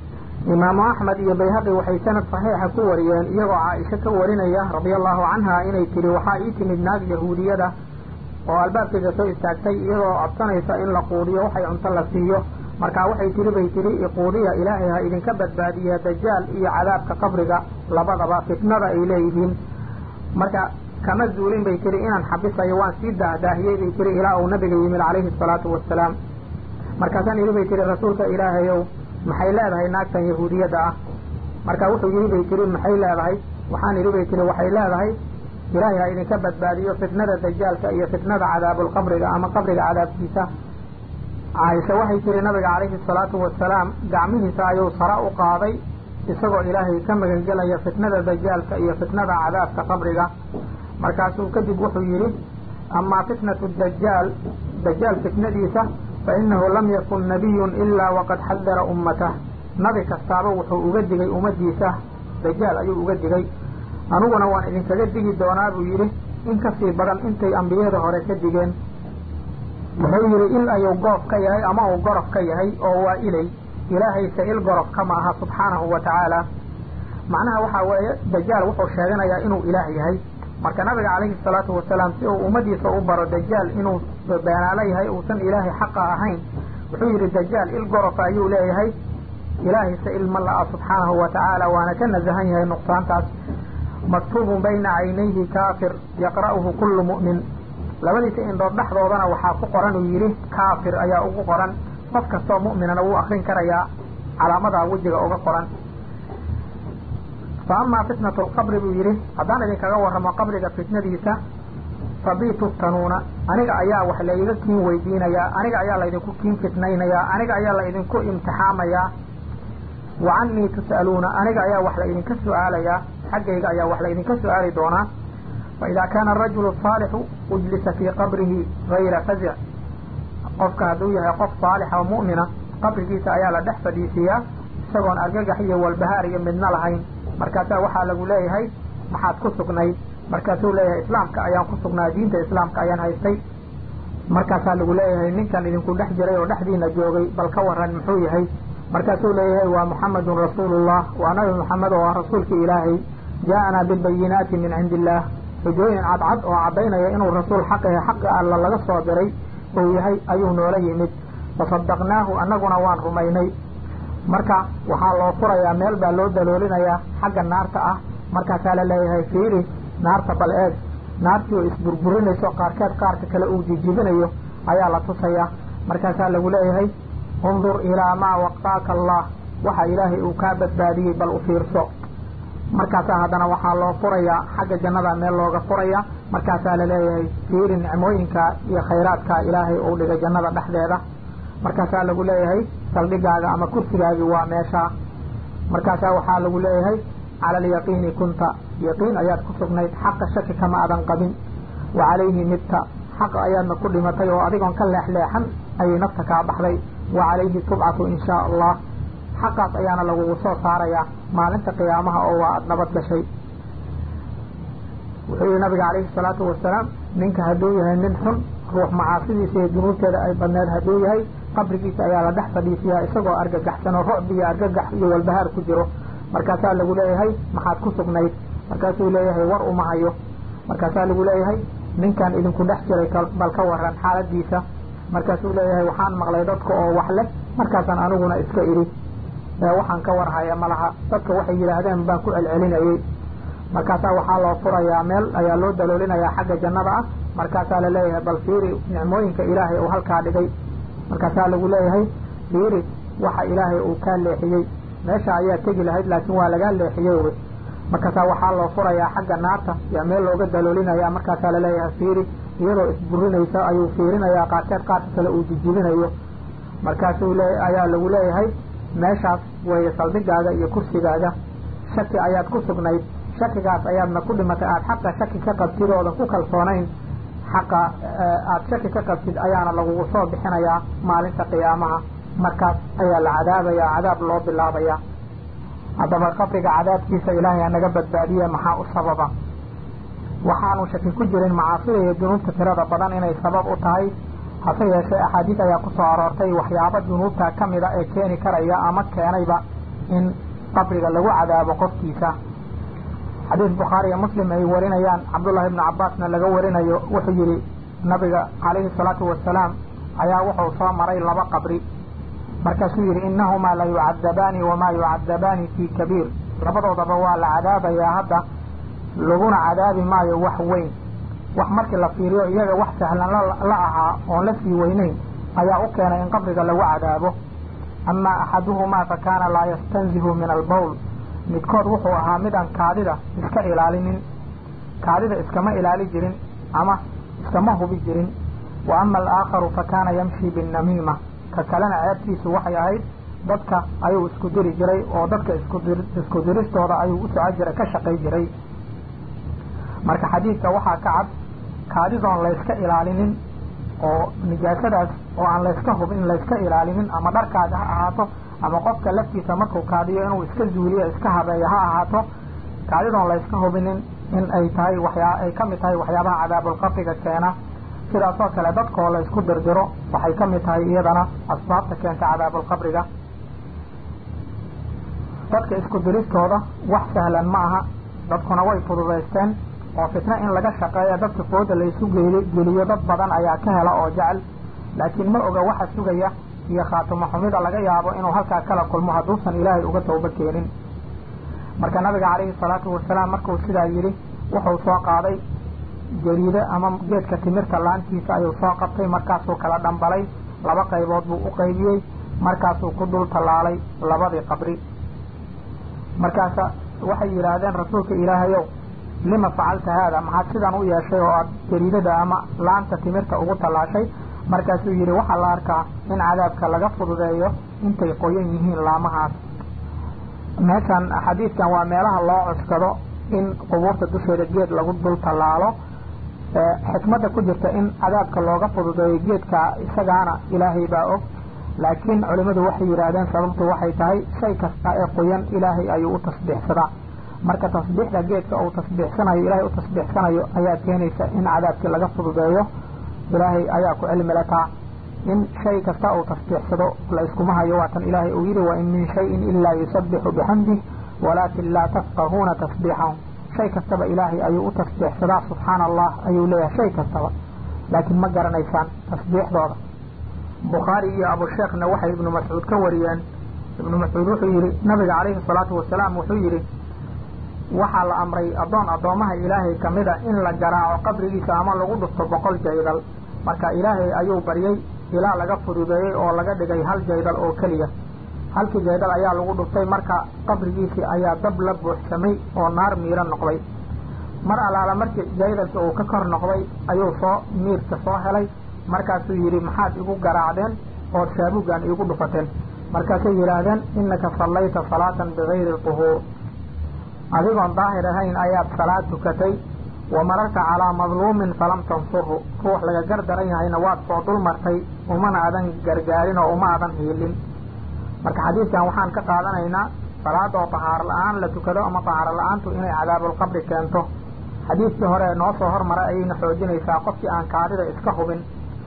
imaamu axmed iyo bayhaqi waxay sanad saxiixa ku wariyeen iyagoo caaisha ka warinaya radiallahu canha inay tiri waxaa ii timid naag yahuudiyada oo albaabkeeda soo istaagtay iyadoo codsanaysa in la quudiyo waxay cunto la siiyo markaa waxay tiri bay tiri iquudiya ilaahay ha idinka badbaadiya dajaal iyo cadaabka qabriga labadaba fitnada ay leeyihiin marka kama zuulin bay tiri inaan xabisayo waan sii daahdaahiyey bay tiri ilaa uu nabiga yimid calayhi asalaatu wassalaam markaasaan yidhi bay tiri rasuulka ilaahayow maxay leedahay naagtan yahuudiyadda ah marka wuxuu yidhi bay tiri maxay leedahay waxaan yidhi bay tiri waxay leedahay ilaahay ha idinka badbaadiyo fitnada dajaalka iyo fitnada cadaabulqabriga ama qabriga cadaabkiisa caaisha waxay tiri nabiga calayhi asalaatu wassalaam gacmihiisa ayuu sara u qaaday isagoo ilaahay ka magangelaya fitnada dajaalka iyo fitnada cadaabka qabriga markaasuu kadib wuxuu yidhi amaa fitnatu dajaal fitnadiisa fa inahu lam yakun nabiyun ilaa waqad xadara ummatah nabi kastaaba wuxuu uga digay ummadiisa dajaal ayuu uga digay aniguna waan idinkaga digi doonaa buu yidhi in kasii badan intay ambiyada hore ka digeen wuxuu yidhi il ayuu goof ka yahay ama uu gorof ka yahay oo waa ilay ilaahayse il gorof kama aha subxaanahu wa tacaala macnaha waxaa weeye dajaal wuxuu sheeganayaa inuu ilaah yahay marka nabiga calayhi salaatu wasalaam si uu ummadiisa u baro dajaal inuu beenaalo yahay uusan ilaahay xaqa ahayn wuxuu yidhi dajaal il gorofa ayuu leeyahay ilaahayse ilma la-a subxaanahu wa tacaala waana ka nasahan yahay nuqsaantaas maktuubun bayna caynayhi kaafir yaqra'uhu kullu mu'min labadiisa indhood dhexdoodana waxaa ku qoran uu yidhi kaafir ayaa ugu qoran qof kastoo mu'minana wuu akrin karayaa calaamadaa wejiga uga qoran fa amaa fitnatu lqabri buu yidhi haddaan idinkaga warramo qabriga fitnadiisa fabii tuftanuuna aniga ayaa wax layga kiin weydiinayaa aniga ayaa laydinku kiin fitnaynayaa aniga ayaa laydinku imtixaamayaa wa cannii tus'aluuna aniga ayaa wax laydinka su-aalayaa xaggayga ayaa wax laydinka su-aali doonaa فإذا كان الرجل الصالح أجلس في قبره غير فزع قفك هدوية قف صالح ومؤمنة قبره سأيالا دحف ديسيا سيقون أرقاقحية والبهاري من نلهين مركاسا وحا لقو ليهي محاد كسقناي مركاسو ليهي إسلامك أيان كسقنا دينة إسلامك أيان هايستي مركاسا لقو ليهي من كان إذن كل دحجري ودحدين جوغي بل كورا محويهي مركاسو ليهي ومحمد رسول الله ونبي محمد ورسولك إلهي جاءنا بالبينات من عند الله xujooyin cadcad oo caddaynaya inuu rasuul xaqahe xaqa alla laga soo diray uu yahay ayuu noola yimid fasadaqnaahu annaguna waan rumaynay marka waxaa loo furayaa meel baa loo daloolinayaa xagga naarta ah markaasaa la leeyahay fiiri naarta bal eeg naartii oo isburburinayso qaarkeed qaarka kale uu jijibinayo ayaa la tusayaa markaasaa lagu leeyahay undur ilaa maa waqaaka allah waxa ilaahay uu kaa badbaadiyey bal u fiirso markaasaa haddana waxaa loo furayaa xagga jannada meel looga furaya markaasaa laleeyahay fiiri nicmooyinka iyo khayraadka ilaahay uu dhigay jannada dhexdeeda markaasaa lagu leeyahay saldhigaaga ama kursigaagii waa meeshaa markaasaa waxaa lagu leeyahay cala alyaqiini kunta yaqiin ayaad ku sugnayd xaqa shaki kama adan qabin wa calayhi midta xaqa ayaadna ku dhimatay oo adigoon ka leexleexan ayay nafta kaa baxday wa calayhi tubcatu in shaa allah xaqaas ayaana lagugu soo saarayaa maalinta qiyaamaha oo waa aada nabad gashay. wuxuu yihi nabiga calayhi salaatu wasalaam ninka hadduu yahay nin xun ruux macaasidiisa iyo dunuubteeda ay badneed hadduu yahay qabrigiisa ayaa la dhex fadhiisiyaa isagoo argagaxsan oo rucb iyo argagax iyo walbahaar ku jiro. markaasaa lagu leeyahay maxaad ku sugnayd? markaasuu leeyahay war uma hayo. markaasaa lagu leeyahay ninkan idinku dhex jiray bal ka waran xaaladiisa. markaasuu leeyahay waxaan maqlay dadka oo wax leh markaasaan aniguna iska idhi waxaan ka warhaya malaha, dadka waxay yidhaahdeen baan ku celcelinayey. markaasaa waxaa loo furayaa meel ayaa loo daloolinayaa xagga jannada ah. markaasaa la leeyahay bal fiiri nicmooyinka ilaahay uu halkaa dhigay. markaasaa lagu leeyahay fiiri waxa ilaahay uu kaa leexiyey, meesha ayaa tegi lahayd laakiin waa lagaa leexiyey wy. markaasaa waxaa loo furayaa xagga naarta yaa meel looga daloolinaya. markaasaa la leeyahay fiiri iyadoo isburinaysa ayuu fiirinayaa qaarkeed qaarka kale uu jijibinayo. markaasuu ayaa lagu leeyahay meeshaas weeye saldhigaaga iyo kursigaaga, shaki ayaad ku sugnayd, shakigaas ayaadna ku dhimatay. aada xaqa shaki ka qabtid oodan ku kalsoonayn, xaqa aada shaki ka qabtid ayaana lagugu soo bixinayaa maalinta qiyaamaha. markaas ayaa la cadaabayaa, cadaab loo bilaabayaa. haddaba qabriga cadaabkiisa ilaahay hanaga badbaadiye maxaa u sababa? waxaanu shaki ku jirin macaasida iyo dunuubta tirada badan inay sabab u tahay. hase yeeshee axaadiis ayaa ku soo aroortay waxyaabo dunuubta ka mida ee keeni karaya ama keenayba in qabriga lagu cadaabo qofkiisa. xadiis bukhaari iyo muslim ay warinayaan, cabdullaahi ibnu cabbaasna laga warinayo, wuxuu yidhi nabiga calayhi salaatu wasalaam ayaa wuxuu soo maray laba qabri. markaasuu yidhi innahumaa la yucadabaani wamaa yucadabaani fii kabiir, labadoodaba waa la cadaabayaa hadda laguna cadaabi maayo wax weyn. wax markii la fiiriyo iyaga wax sahlan la ahaa oon la sii weynayn ayaa u keenay in qabriga lagu cadaabo. amaa axaduhumaa fa kaana laa yastanzihu min albowl, midkood wuxuu ahaa midaan kaadida iska ilaalinin, kaadida iskama ilaali jirin ama iskama hubi jirin. wa ama alaakharu fa kaana yamshi binnamiima, ka kalena ceebtiisu waxay ahayd dadka ayuu isku diri jiray oo dadka isku diristooda ayuu u soco jiray, ka shaqay jiray. marka xadiidka waxaa ka cad kaadidoon layska ilaalinin oo nijaasadaas oo aan layska hubin layska ilaalinin, ama dharkaaga ha ahaato ama qofka laftiisa markuu kaadiyo inuu iska zuuliyo iska habeeyo ha ahaato, kaadidoon layska hubinin in ay tahay ay ka mid tahay waxyaabaha cadaabulqabriga keena. sidaasoo kale dadkoo la isku dirdiro waxay ka mid tahay iyadana asbaabta keenta cadaabulqabriga. dadka isku diristooda wax sahlan ma aha, dadkuna way fududaysteen oo fitna in laga shaqeeya dadka fooda laysu geliyo dad badan ayaa ka hela oo jecel, laakiin ma oga waxa sugaya iyo khaatimo xumida laga yaabo inuu halkaa kala kulmo hadduusan ilaahay uga tawba keenin. marka nabiga calayhi salaatu wasalaam markuu sidaa yidhi wuxuu soo qaaday jariide ama geedka timirta laantiisa ayuu soo qabtay. markaasuu kala dhambalay, laba qaybood buu u qaybiyey, markaasuu ku dul tallaalay labadii qabri. markaasa waxay yidhaahdeen rasuulka ilaahayow lima facalta haada, maxaad sidan u yeeshay oo aada jariidada ama laanta timirta ugu tallaashay? markaasuu yidhi waxaa la arkaa in cadaabka laga fududeeyo intay qoyan yihiin laamahaas. meeshan xadiidkan waa meelaha loo cuskado in qubuurta dusheeda geed lagu dul tallaalo. xikmadda ku jirta in cadaabka looga fududeeyo geedka isagaana ilaahay baa og, laakiin culimmadu waxay yidhaahdeen sababtu waxay tahay shay kasta ee qoyan ilaahay ayuu u tasbiixsadaa. marka tasbiixda geedka uu tasbiixsanayo ilaahay u tasbiixsanayo ayaa keenaysa in cadaabkii laga fududeeyo. ilaahay ayaa ku cilmi lataa in shay kasta uu tasbiixsado la iskuma hayo. waatan ilaahay uu yidhi wain min shayin ilaa yusabbixu bixamdih walaakin laa tafqahuuna tasbiixahum, shay kastaba ilaahay ayuu u tasbiixsadaa subxaana allah ayuu leeyahay shay kastaba, laakiin ma garanaysaan tasbiixdooda. bukhaari iyo abusheekhna waxay ibnu mascuud ka wariyeen. ibnu mascuud wuxuu yidhi nabiga calayhi salaatu wasalaam wuxuu yidhi waxaa la amray addoomaha ilaahay kamida in la garaaco qabrigiisa ama lagu dhufto 100 jaydal. marka ilaahay ayuu baryey ilaa laga fududeeyey oo laga dhigay 1 jaydal oo keliya. 1 jaydal ayaa lagu dhuftay, marka qabrigiisii ayaa dab la buuxsamay oo naar miiro noqday. mar alaala markii jaydalkii uu ka kor noqday ayuu miirka soo helay. markaasuu yidhi maxaad igu garaacdeen oo shaabugaan iigu dhufateen? markaasay yidhaahdeen innaka sallayta salaatan bigayri tuhuur, adigoon daahir ahayn ayaad salaad tukatay wamararta calaa madluumin falam tansurhu ruux laga gardaran yahayna waad soo dul martay umana adan gargaarin oo uma adan hiilin. marka xadiidkan waxaan ka qaadanaynaa salaada oo tahaaro la-aan la tukado ama tahaaro la-aantu inay cadaabulqabri keento. xadiidkii hore noo soo hormaray ayayna xoojinaysaa qofkii aan kaadida iska hubin.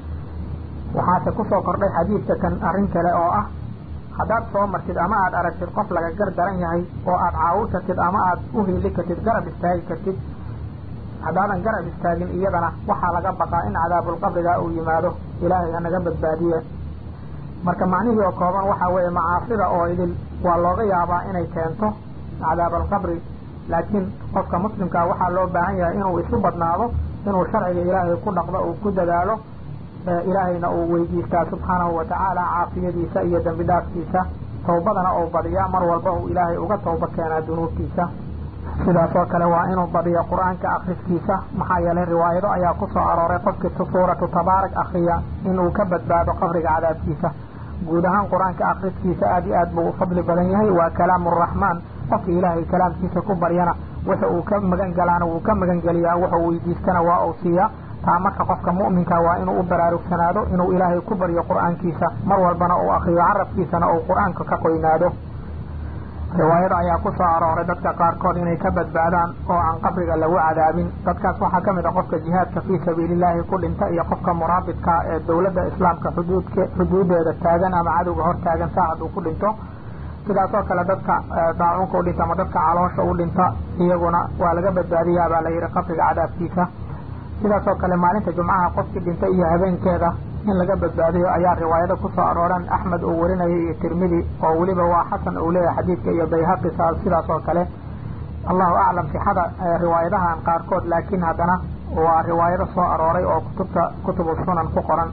waxaase kusoo kordhay xadiidka kan arrin kale oo ah haddaad soo martid ama aad aragtid qof laga gardaran yahay oo aad caawusatid ama aad u hiili kartid garab istaagi kartid, haddaadan garab istaagin iyadana waxaa laga baqaa in cadaabulqabriga uu yimaado. ilaahay hanaga badbaadiye. marka macnihii oo kooban waxaa weeye macaasida oo idil waa looga yaabaa inay keento cadaabalqabri, laakiin qofka muslimkaa waxaa loo baahan yahay inuu isu badnaado, inuu sharciga ilaahay ku dhaqdo, uu ku dadaalo, ilaahayna uu weydiistaa subxaanahu watacaala caafiyadiisa iyo dembi dhaafkiisa, tawbadana uu badiyaa mar walba uu ilaahay uga tawba keenaa dunuubtiisa. sidaas oo kale waa inuu badiyo qur-aanka akriskiisa, maxaa yeelay riwaayado ayaa ku soo arooray qofkii suuratu tabaarak akriya inuu ka badbaado qabriga cadaabkiisa. guud ahaan qur-aanka akriskiisa aad iyo aad buu u fadli badan yahay, waa kalaamuraxmaan. qofka ilaahay kalaamkiisa ku baryana waxa uu ka magan galaana wuu ka magan geliyaa, wuxuu weydiistana waa uu siiyaa. taa marka qofka mu'minka waa inuu u baraarugsanaado inuu ilaahay ku baryo qur-aankiisa mar walbana uu akriyo, carabkiisana uu qur-aanka ka qoynaado. riwaayada ayaa ku soo arooray dadka qaarkood inay ka badbaadaan oo aan qabriga lagu cadaabin. dadkaas waxaa ka mid a qofka jihaadka fii sabiilillaahi ku dhinta iyo qofka muraabidka ee dawladda islaamka xuduudeeda taagan ama cadowga hor taagan saacad uu ku dhinto. sidaas oo kale dadka daacuunka u dhinta ama dadka caloosha u dhinta iyaguna waa laga badbaadiyaa baa la yidhi qabriga cadaabkiisa. sidaas oo kale maalinta jumcaha qofkii dhinta iyo habeenkeeda in laga badbaadiyo ayaa riwaayado ku soo arooran axmed uu warinaya iyo tirmidi, oo weliba waa xasan uu leeyahay xadiidka, iyo bayhaqi sidaas oo kale. allahu aclam sixada riwaayadahan qaarkood, laakiin haddana waa riwaayado soo arooray oo kutubu sunan ku qoran.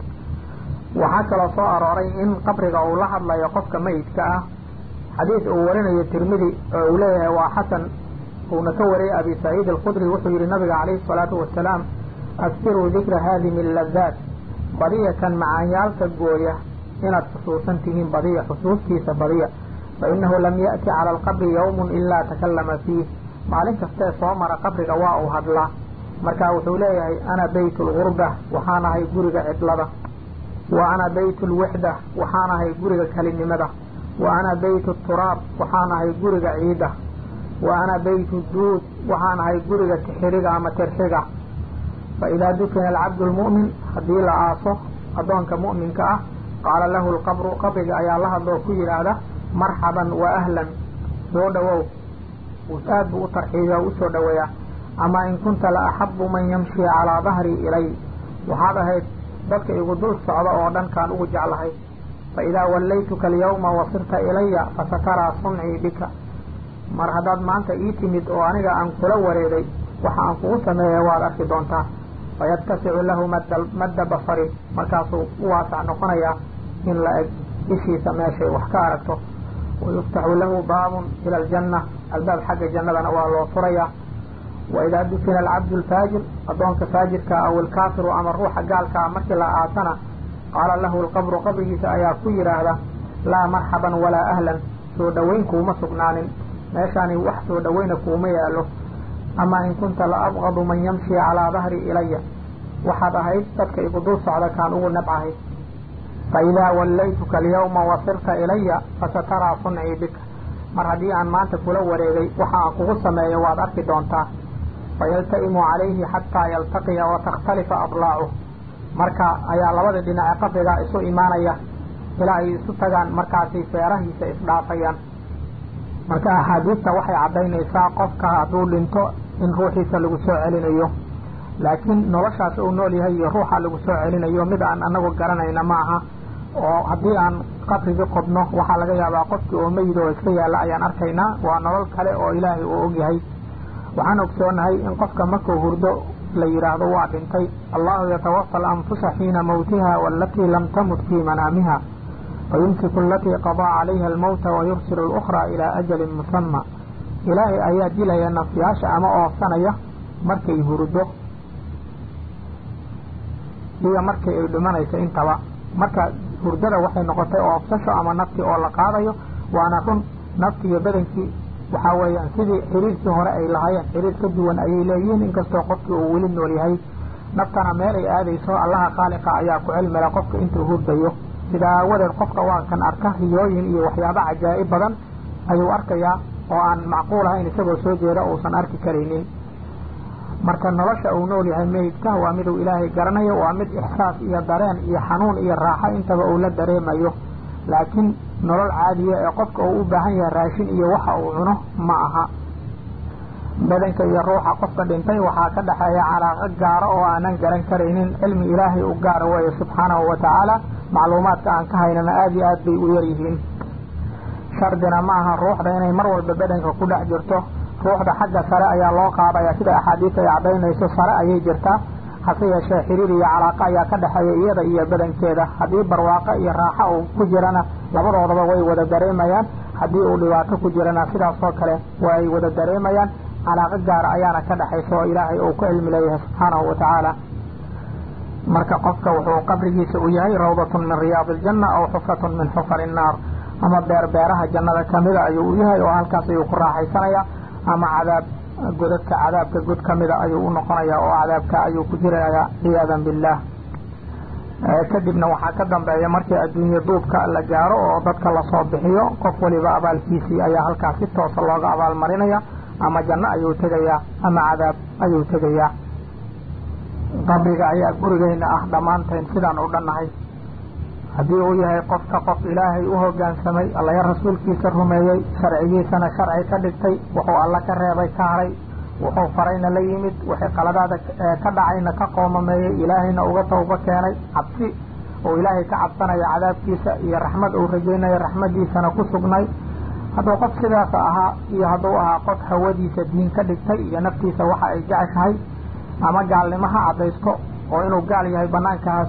waxaa kaloo soo arooray in qabriga uu la hadlayo qofka mayidka ah. xadiid uu warinayo tirmidi oo uu leeyahay waa xasan, uuna ka wariyay abi saciid alkhudri, wuxuu yihi nabiga calayhi salaatu wasalaam asfiruu dikra haadimi ladaat, badiya kan macaanyaalka gooya inaad xusuusan tihiin, badiya xusuustiisa badiya. fa inahu lam ya'ti cala alqabri yawmun ilaa takallama fiih, maalin kastee soo mara qabriga waa uu hadlaa. marka wuxuu leeyahay ana bayt lgurba, waxaan ahay guriga cidlada, wa ana bayt lwixda, waxaan ahay guriga kelinimada, wa ana bayt turaab, waxaan ahay guriga ciida, wa ana bayt duud, waxaan ahay guriga tixiriga ama tirxiga. faidaa dukina alcabdu lmu'min, haddii la aaso addoonka mu'minka ah, qaala lahu lqabru, qabriga ayaa la hadloo ku yidhaahda marxaban wa ahlan, soo dhowow. aad buu u tarxiibiya o usoo dhoweeyaa. amaa in kunta la axabu man yamshi calaa dahrii ilay, waxaad ahayd dadka igu dul socda oo dhankaan ugu jeclahay. faidaa wallaytuka alyawma wasirta ilaya fasataraa suncii bika, mar haddaad maanta ii timid oo aniga aan kula wareegay, waxa aan kugu sameeyay waad arki doontaa. fayattasicu lahu madda basari, markaasuu u waasac noqonayaa in la eg ishiisa meeshay wax ka aragto. wayuftaxu lahu baabun ila aljanna, albaab xagga jannadana waa loo furayaa. waidaa dufina alcabdu alfaajir, addoonka faajirka aw alkaafiru ama ruuxa gaalkaa markii la aasana, qaala lahu alqabru, qabrigiisa ayaa ku yidhaahda laa marxaban walaa ahlan, soo dhoweyn kuuma sugnaanin, meeshaani wax soo dhoweyna kuuma yaalo. amaa in kunta la abqadu man yamshi calaa dahri ilaya, waxaad ahayd dadka igu dul socda kaan ugu nabcahay. faidaa wallaytuka alyawma wasirta ilaya fasataraa suncii bika, mar haddii aan maanta kula wareegay waxa aan kugu sameeyo waad arki doontaa. fayalta'imu calayhi xataa yaltaqiya watakhtalifa adlaacuh, marka ayaa labada dhinace qabriga isu imaanaya ilaa ay isu tagaan, markaasay feerahiisa isdhaafayaan. marka axaadiista waxay caddaynaysaa qofka hadduu dhinto in ruuxiisa lagu soo celinayo, laakiin noloshaas uu nool yahay iyo ruuxa lagu soo celinayo mid aan anagu garanayna ma aha. oo haddii aan qabrigii qodno waxaa laga yaabaa qofkii oo meyid oo iska yaalla ayaan arkaynaa, waa nolol kale oo ilaahay uu ogyahay. waxaan ogsoonahay in qofka markuu hurdo la yidhaahdo waa dhintay. allahu yatawafa alanfusa xiina mawtiha waalatii lam tamut fii manaamiha, fayumsiku alatii qadaa calayha almawta wayursilu alukraa ilaa ajalin musama. ilaahay ayaa dilaya nafyaasha ama oofsanaya markay hurdo iyo markii ay dhimanayso intaba. marka hurdada waxay noqotay oofsasho ama nafti oo la qaadayo, waana run nafti iyo badankii waxaa weeyaan sidii xiriirkii hore ay lahaayeen xiriir ka duwan ayay leeyihiin inkastoo qofkii uu weli nool yahay naftana meel ay aadayso allaha khaaliqa ayaa ku cilmila qofka intuu hurdayo sidaa aawadeed qofka waa kan arka riyooyin iyo waxyaabo cajaa'ib badan ayuu arkayaa oo aan macquul ahayn isagoo soo jeeda uusan arki karaynin marka nolosha uu nool yahay meydka waa miduu ilaahay garanayo waa mid ixsaas iyo dareen iyo xanuun iyo raaxo intaba uu la dareemayo laakiin nolol caadiya ee qofka uu u baahan yahay raashin iyo waxa uu cuno ma aha badanka iyo ruuxa qofka dhintay waxaa ka dhexeeya calaaqo gaaro oo aanan garan karaynin cilmi ilaahay u gaara weeye subxaanahu watacaala macluumaadka aan ka haynana aada iyo aad bay u yar yihiin shardina ma aha ruuxda inay mar walba badanka ku dhex jirto ruuxda xagga sare ayaa loo qaadaya sida axaadiis ay caddaynayso sare ayay jirtaa hase yeeshee xiriir iyo calaaqa ayaa ka dhexeeya iyada iyo badankeeda haddii barwaaqo iyo raaxo uu ku jirana labadoodaba way wada dareemayaan haddii uu dhibaato ku jirana sidaasoo kale way wada dareemayaan calaaqo gaara ayaana ka dhexaysa oo ilaahay uu ku cilmi leeyahay subxaanahu watacaala marka qofka wuxuu qabrigiisa u yahay rawdatun min riyaadi aljanna aw xufratun min xufari innaar ama beeraha jannada kamida ayuu u yahay oo halkaas ayuu ku raaxaysanaya ama godadka cadaabka god kamida ayuu u noqonaya oo cadaabka ayuu ku jiraya ciyaadan billah kadibna waxaa ka dambeeya markii adduunye duubka la gaaro oo dadka lasoo bixiyo qof waliba abaalkiisii ayaa halkaas si toosa looga abaalmarinaya ama janno ayuu tegayaa ama cadaab ayuu tegayaa qabriga ayaa gurigeyna ah dhammaanteen sidaan u dhannahay haddii uu yahay qofka qof ilaahay u hoggaansamay allaya rasuulkiisa rumeeyey sharcigiisana sharci ka dhigtay wuxuu alla ka reebay ka haray wuxuu farayna la yimid wixii qaladaada ka dhacayna ka qoomameeyey ilaahayna uga tawbo keenay cabsi oo ilaahay ka cabsanaya cadaabkiisa iyo raxmad uu rajaynayo raxmadiisana ku sugnay hadduu qof sidaas ahaa iyo hadduu ahaa qof hawadiisa diin ka dhigtay iyo naftiisa waxa ay jeceshahay ama gaalnimo ha caddaysto oo inuu gaal yahay banaanka ha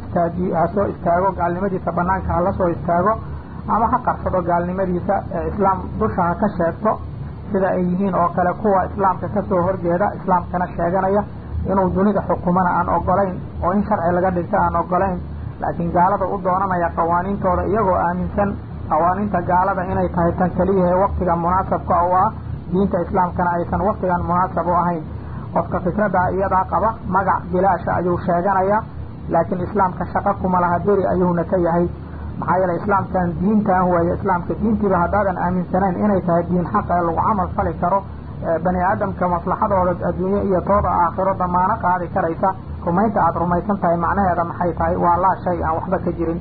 soo istaago gaalnimadiisa banaanka ha la soo istaago ama ha qarsado gaalnimadiisa islaam dusha ha ka sheegto sida ay yihiin oo kale kuwa islaamka kasoo horjeeda islaamkana sheeganaya inuu dunida xukumana aan ogolayn oo in sharci laga dhigta aan ogolayn laakiin gaalada u doonanaya qawaaniintooda iyagoo aaminsan qawaaniinta gaalada inay tahay tan keliyahe waktiga munaasabka oo ah diinta islaamkana aysan waktigan munaasab u ahayn qofka fikradaa iyadaa qaba magac bilaasha ayuu sheeganaya laakiin islaamka shaqo kuma laha beri ayuuna ka yahay maxaa yeelay islaamkan diintan waaye islaamka diintiiba haddaadan aaminsanayn inay tahay diin xaqa ee lagu camal fali karo bani aadamka maslaxadooda adduunye iyo tooda aakhiro damaano qaadi karaysa rumaynta aada rumaysan tahay macnaheeda maxay tahay waa laa shay aan waxba ka jirin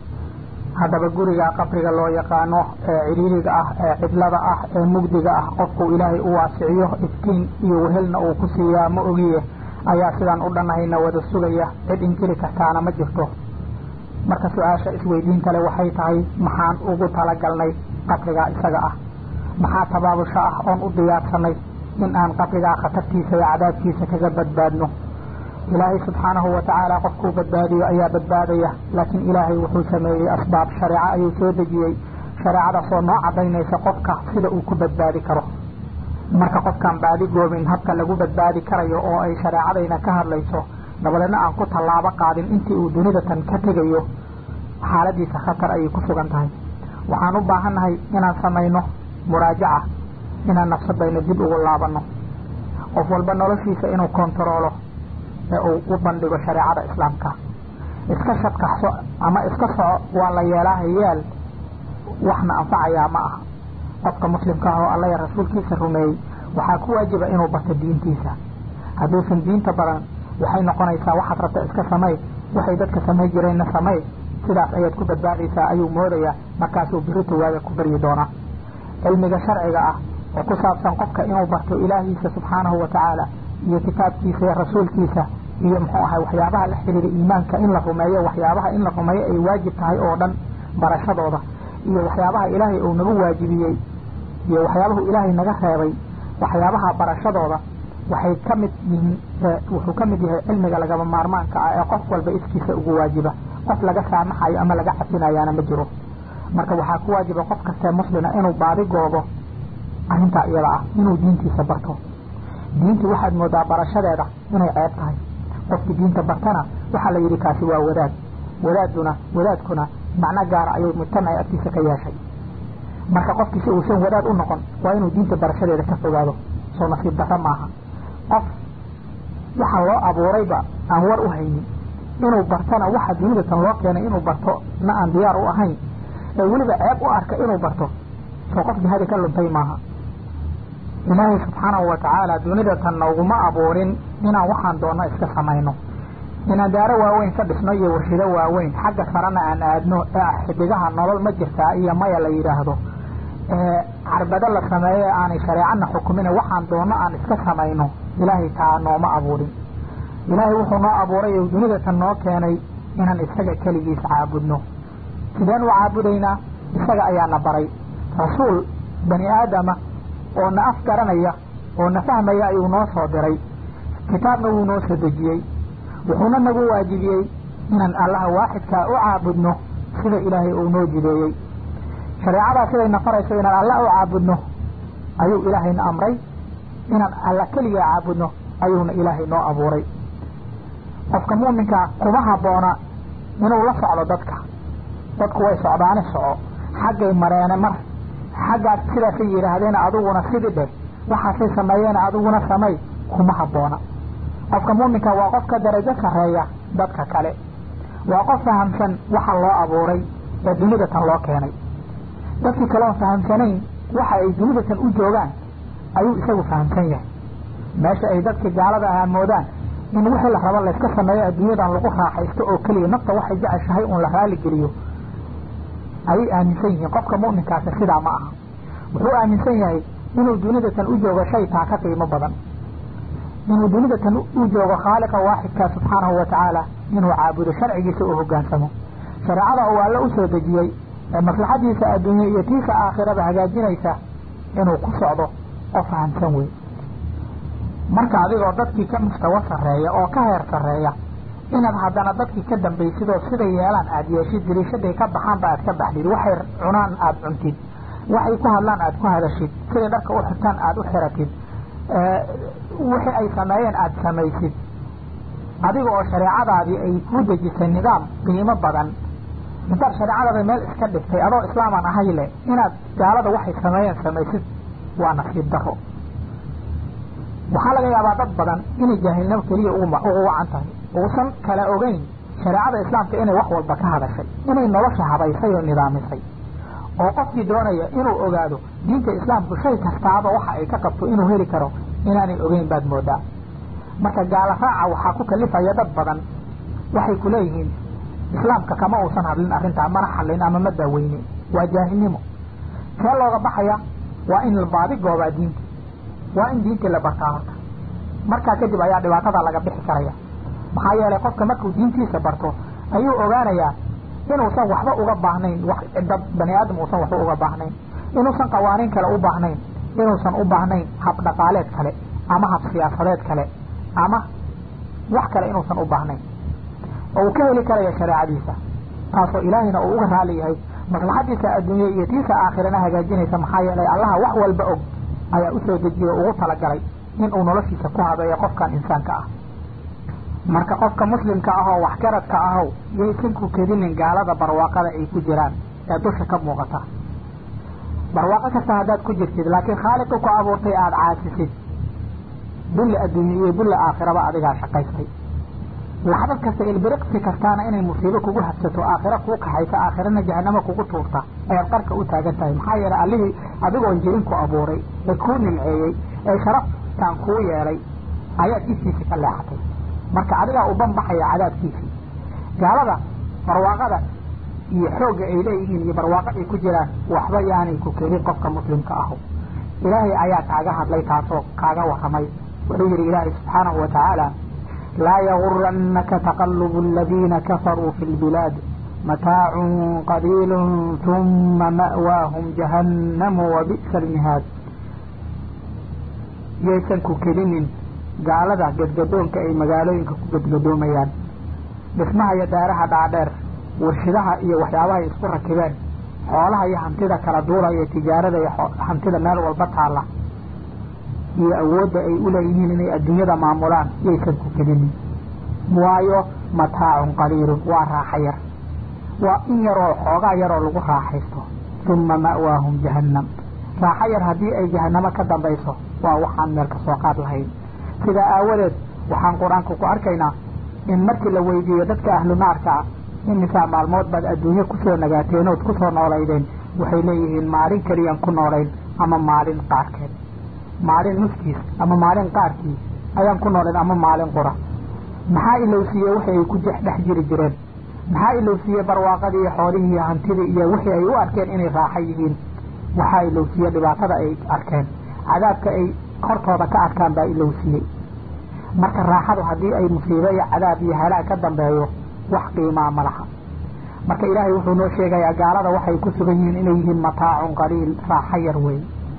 haddaba guriga qabriga loo yaqaano ee ciriiriga ah ee cidlada ah ee mugdiga ah qofku ilaahay u waasiciyo iftiin iyo wehelna uu ku siiyaa ma ogiye ayaa sidaan u dhannahayna wada sugaya cid inkiri kartaana ma jirto marka su-aasha isweydiin kale waxay tahay maxaan ugu talagalnay qabrigaa isaga ah maxaa tabaabusho ah oon u diyaarsanay in aan qabrigaa khatartiisa iyo cadaabkiisa kaga badbaadno ilaahay subxaanahu watacaala qofkuu badbaadiyo ayaa badbaadaya laakiin ilaahay wuxuu sameeyey asbaab shareeco ayuu soo dejiyey shareecadaasoo noo cadaynaysa qofka sida uu ku badbaadi karo marka qofkaan baadi goobin habka lagu badbaadi karayo oo ay shareecadayna ka hadlayso dabadeedna aan ku tallaabo qaadin intii uu dunida tan ka tegayo xaaladiisa khatar ayay ku sugan tahay waxaan u baahannahay inaan samayno muraajaca inaan nafsadayna dib ugu laabanno qof walba noloshiisa inuu kontaroolo ee uu u bandhigo shareecada islaamka iska shadkaxso ama iska soco waa la yeelaaha yeel waxna anfacayaa ma aha qofka muslimka ah oo alla iyo rasuulkiisa rumeeyey waxaa ku waajiba inuu barto diintiisa hadduusan diinta baran waxay noqonaysaa waxaad rabta iska samey waxay dadka samay jireenna samey sidaas ayaad ku badbaadaysaa ayuu moodayaa markaasuu birita waaga ku baryi doonaa cilmiga sharciga ah oo ku saabsan qofka inuu barto ilaahiisa subxaanahu watacaala iyo kitaabkiisa iyo rasuulkiisa iyo muxuu ahay waxyaabaha la xiriira iimaanka in la rumeeyo waxyaabaha in la rumeeyo ay waajib tahay oo dhan barashadooda iyo waxyaabaha ilaahay uu nagu waajibiyey iyo waxyaabahu ilaahay naga reebay waxyaabaha barashadooda waxay ka mid yihiin wuxuu ka mid yahay cilmiga lagaba maarmaanka ah ee qof walba iskiisa ugu waajiba qof laga saamaxayo ama laga cabsinayaana ma jiro marka waxaa ku waajiba qof kastee muslina inuu baadi goobo arrintaa iyada ah inuu diintiisa barto diintii waxaad moodaa barashadeeda inay ceeb tahay qofkii diinta bartana waxaa la yidhi kaasi waa wadaadkuna macno gaara ayuu mujtamaca agtiisa ka yeeshay marka qofkii si uusan wadaad u noqon waa inuu diinta barashadeeda ka fogaado soo nasiib darro maaha qof waxa loo abuurayba aan war u haynin inuu bartona waxa dunida tan loo keenay inuu barto na aan diyaar u ahayn ee weliba ceeb u arka inuu barto soo qof jihadi ka luntay maaha ilaahay subxaanahu watacaala dunida tan nooguma abuurin inaan waxaan doonno iska samayno inaan daaro waaweyn ka dhisno iyo warshido waaweyn xagga sarena aan aadno ee xidigaha nolol ma jirtaa iyo maya la yidhaahdo carbado la sameeyo aanay shareecana xukumin waxaan doonno aan iska samayno ilaahay taa nooma abuurin ilaahay wuxuu noo abuuray oo dunida tan noo keenay inaan isaga keligiis caabudno sideen u caabudaynaa isaga ayaana baray rasuul bani aadama oo na af garanaya oo na fahmaya ayuu noo soo diray kitaabna wuu noo soo dejiyey wuxuuna nagu waajibiyey inaan allaha waaxidkaa u caabudno sida ilaahay uu noo jideeyey shareecadaa siday na farayso inaan alla u caabudno ayuu ilaahayna amray inaan alla keligaa caabudno ayuuna ilaahay noo abuuray qofka muuminkaa kuma habboona inuu la socdo dadku way socdaane soco xaggay mareene mar xaggaad sidaasay yidhaahdeen adiguna sidii dheh waxaasay sameeyeen adiguna samay kuma habboona qofka muuminka waa qof ka darajo sarreeya dadka kale waa qof fahamsan waxa loo abuuray ee dunida tan loo keenay dadkii kale oon fahamsanayn waxa ay dunida tan u joogaan ayuu isagu fahamsan yahay meesha ay dadkii gaalada amoodaan in wixii la rabo layska sameeyo adduunyadan lagu raaxaysto oo keliya nafta waxay jeceshahay uun la raali geliyo ayay aaminsan yihiin qofka mu'minkaasi sidaa ma aha wuxuu aaminsan yahay inuu dunida tan u joogo shay taa ka qiimo badan inuu dunida tan u joogo khaaliqa waaxidkaa subxaanahu watacaala inuu caabudo sharcigiisa uu hogaansamo shareecada uu alle u soo dejiyey ee maslaxadiisa adduunye iyo tiisa aakhiraba hagaajinaysa inuu ku socdo oo fahamsan wey marka adigoo dadkii ka mustawa sarreeya oo ka heer sarreeya inaad haddana dadkii ka dambaysidoo siday yeelaan aada yeeshid dariishaday ka baxaanba aad ka baxdid waxay cunaan aada cuntid waxay ku hadlaan aada ku hadashid siday dharka u xirtaan aada u xiratid wixii ay sameeyeen aada samaysid adiga oo shareecadaadii ay kuu dejisay nidaam qiimo badan intaad shareecadaada meel iska dhigtay adoo islaamaan ahay leh inaad gaalada waxay sameeyeen samaysid waa nasiib daro waxaa laga yaabaa dad badan inay jaahilnimo keliya ugu wacan tahay uusan kala ogeyn shareecada islaamka inay wax walba ka hadashay inay nolosha habaysay oo nidaamisay oo qofkii doonaya inuu ogaado diinta islaamku shay kastaaba waxa ay ka qabto inuu heli karo inaanay ogeyn baad moodaa marka gaala raaca waxaa ku kalifaya dad badan waxay ku leeyihiin islaamka kama uusan hadlin arrintaa mana xallin ama ma daaweynin waa jaahilnimo see looga baxaya waa in la baadi goobaa diinta waa in diintii la bartaa horta markaa kadib ayaa dhibaatada laga bixi karaya maxaa yeelay qofka markuu diintiisa barto ayuu ogaanayaa inuusan waxba uga baahnayn dad bani aadam uusan waxba uga baahnayn inuusan qawaaniin kale u baahnayn inuusan u baahnayn hab dhaqaaleed kale ama hab siyaasadeed kale ama wax kale inuusan u baahnayn oo uu ka heli karaya shareecadiisa taasoo ilaahayna uu uga raali yahay maslaxadiisa adduunye iyo tiisa aakhirana hagaajinaysa maxaa yeelay allaha wax walba og ayaa usoo dejiyey ugu talagalay inuu noloshiisa ku habeeyo qofkan insaanka ah marka qofka muslimka ahoo waxgaradka ahow yaysan ku kedinin gaalada barwaaqada ay ku jiraan ee dusha ka muuqata barwaaqo kasta haddaad ku jirtid laakiin khaaliqii ku abuurtay aada caasisid dulli adduunye iyo dulli aakhiraba adigaa shaqaystay laxdad kasta ilbiriqsi kastaana inay musiibo kugu habsato aakhira kuu kaxaysa aakhirana jahanamo kugu tuurta ayaad qarka u taagan tahay maxaa yeelay allihii adigoon jirin ku abuuray ee kuu nimceeyey ee sharaftaan kuu yeelay ayaad jidkiisii ka leexatay marka adigaa u banbaxaya cadaabkiisii gaalada barwaaqada iyo xoogga ay leeyihiin iyo barwaaqo ay ku jiraan waxba yaanay ku kelin qofka muslimka ahu ilaahay ayaa kaaga hadlay taasoo kaaga warramay wuxuu yidhi ilaahay subxaanahu watacaala laa yagurannaka taqallubu aladiina kafaruu fi lbilaad mataacun qaliilun tuma ma'waahum jahannamu wabi'sa almihaad yaysan ku kelinin gaalada gadgadoonka ay magaalooyinka ku gadgadoomayaan dhismaha iyo daaraha dhaadheer warshidaha iyo waxyaabahay isku rakibeen xoolaha iyo hantida kala duulaya iyo tijaarada iyo hantida meel walba taalla iyo awoodda ay u leeyihiin inay adduunyada maamulaan yaysan ku kelinin waayo mataacun qaliilun waa raaxa yar waa in yaroo xoogaa yaroo lagu raaxaysto uma ma'waahum jahannam raaxo yar haddii ay jahannamo ka dambayso waa waxaan meel ka soo qaad lahayn sidaa aawadeed waxaan qur-aanka ku arkaynaa in markii la weydiiyo dadka ahlu naarka ah imisaa maalmood baad adduunye kusoo nagaateen ood kusoo noolaydeen waxay leeyihiin maalin keliyaan ku noolayn ama maalin qaarkeed maalin nuskiis ama maalin qaarkii ayaan ku noolayn ama maalin qura maxaa ilowsiiye wixii ay ku dhex jiri jireen maxaa ilowsiiye barwaaqadii iyo xoolihii iyo hantidii iyo wixii ay u arkeen inay raaxo yihiin waxaa ilowsiiye dhibaatada ay arkeen cadaabka ay hortooda ka arkaan baa ilowsiiyey marka raaxadu haddii ay musiibo iyo cadaab iyo halaag ka dambeeyo wax qiimaa ma laha marka ilaahay wuxuu noo sheegayaa gaalada waxay ku sugan yihiin inay yihiin mataacun qaliil raaxo yar wey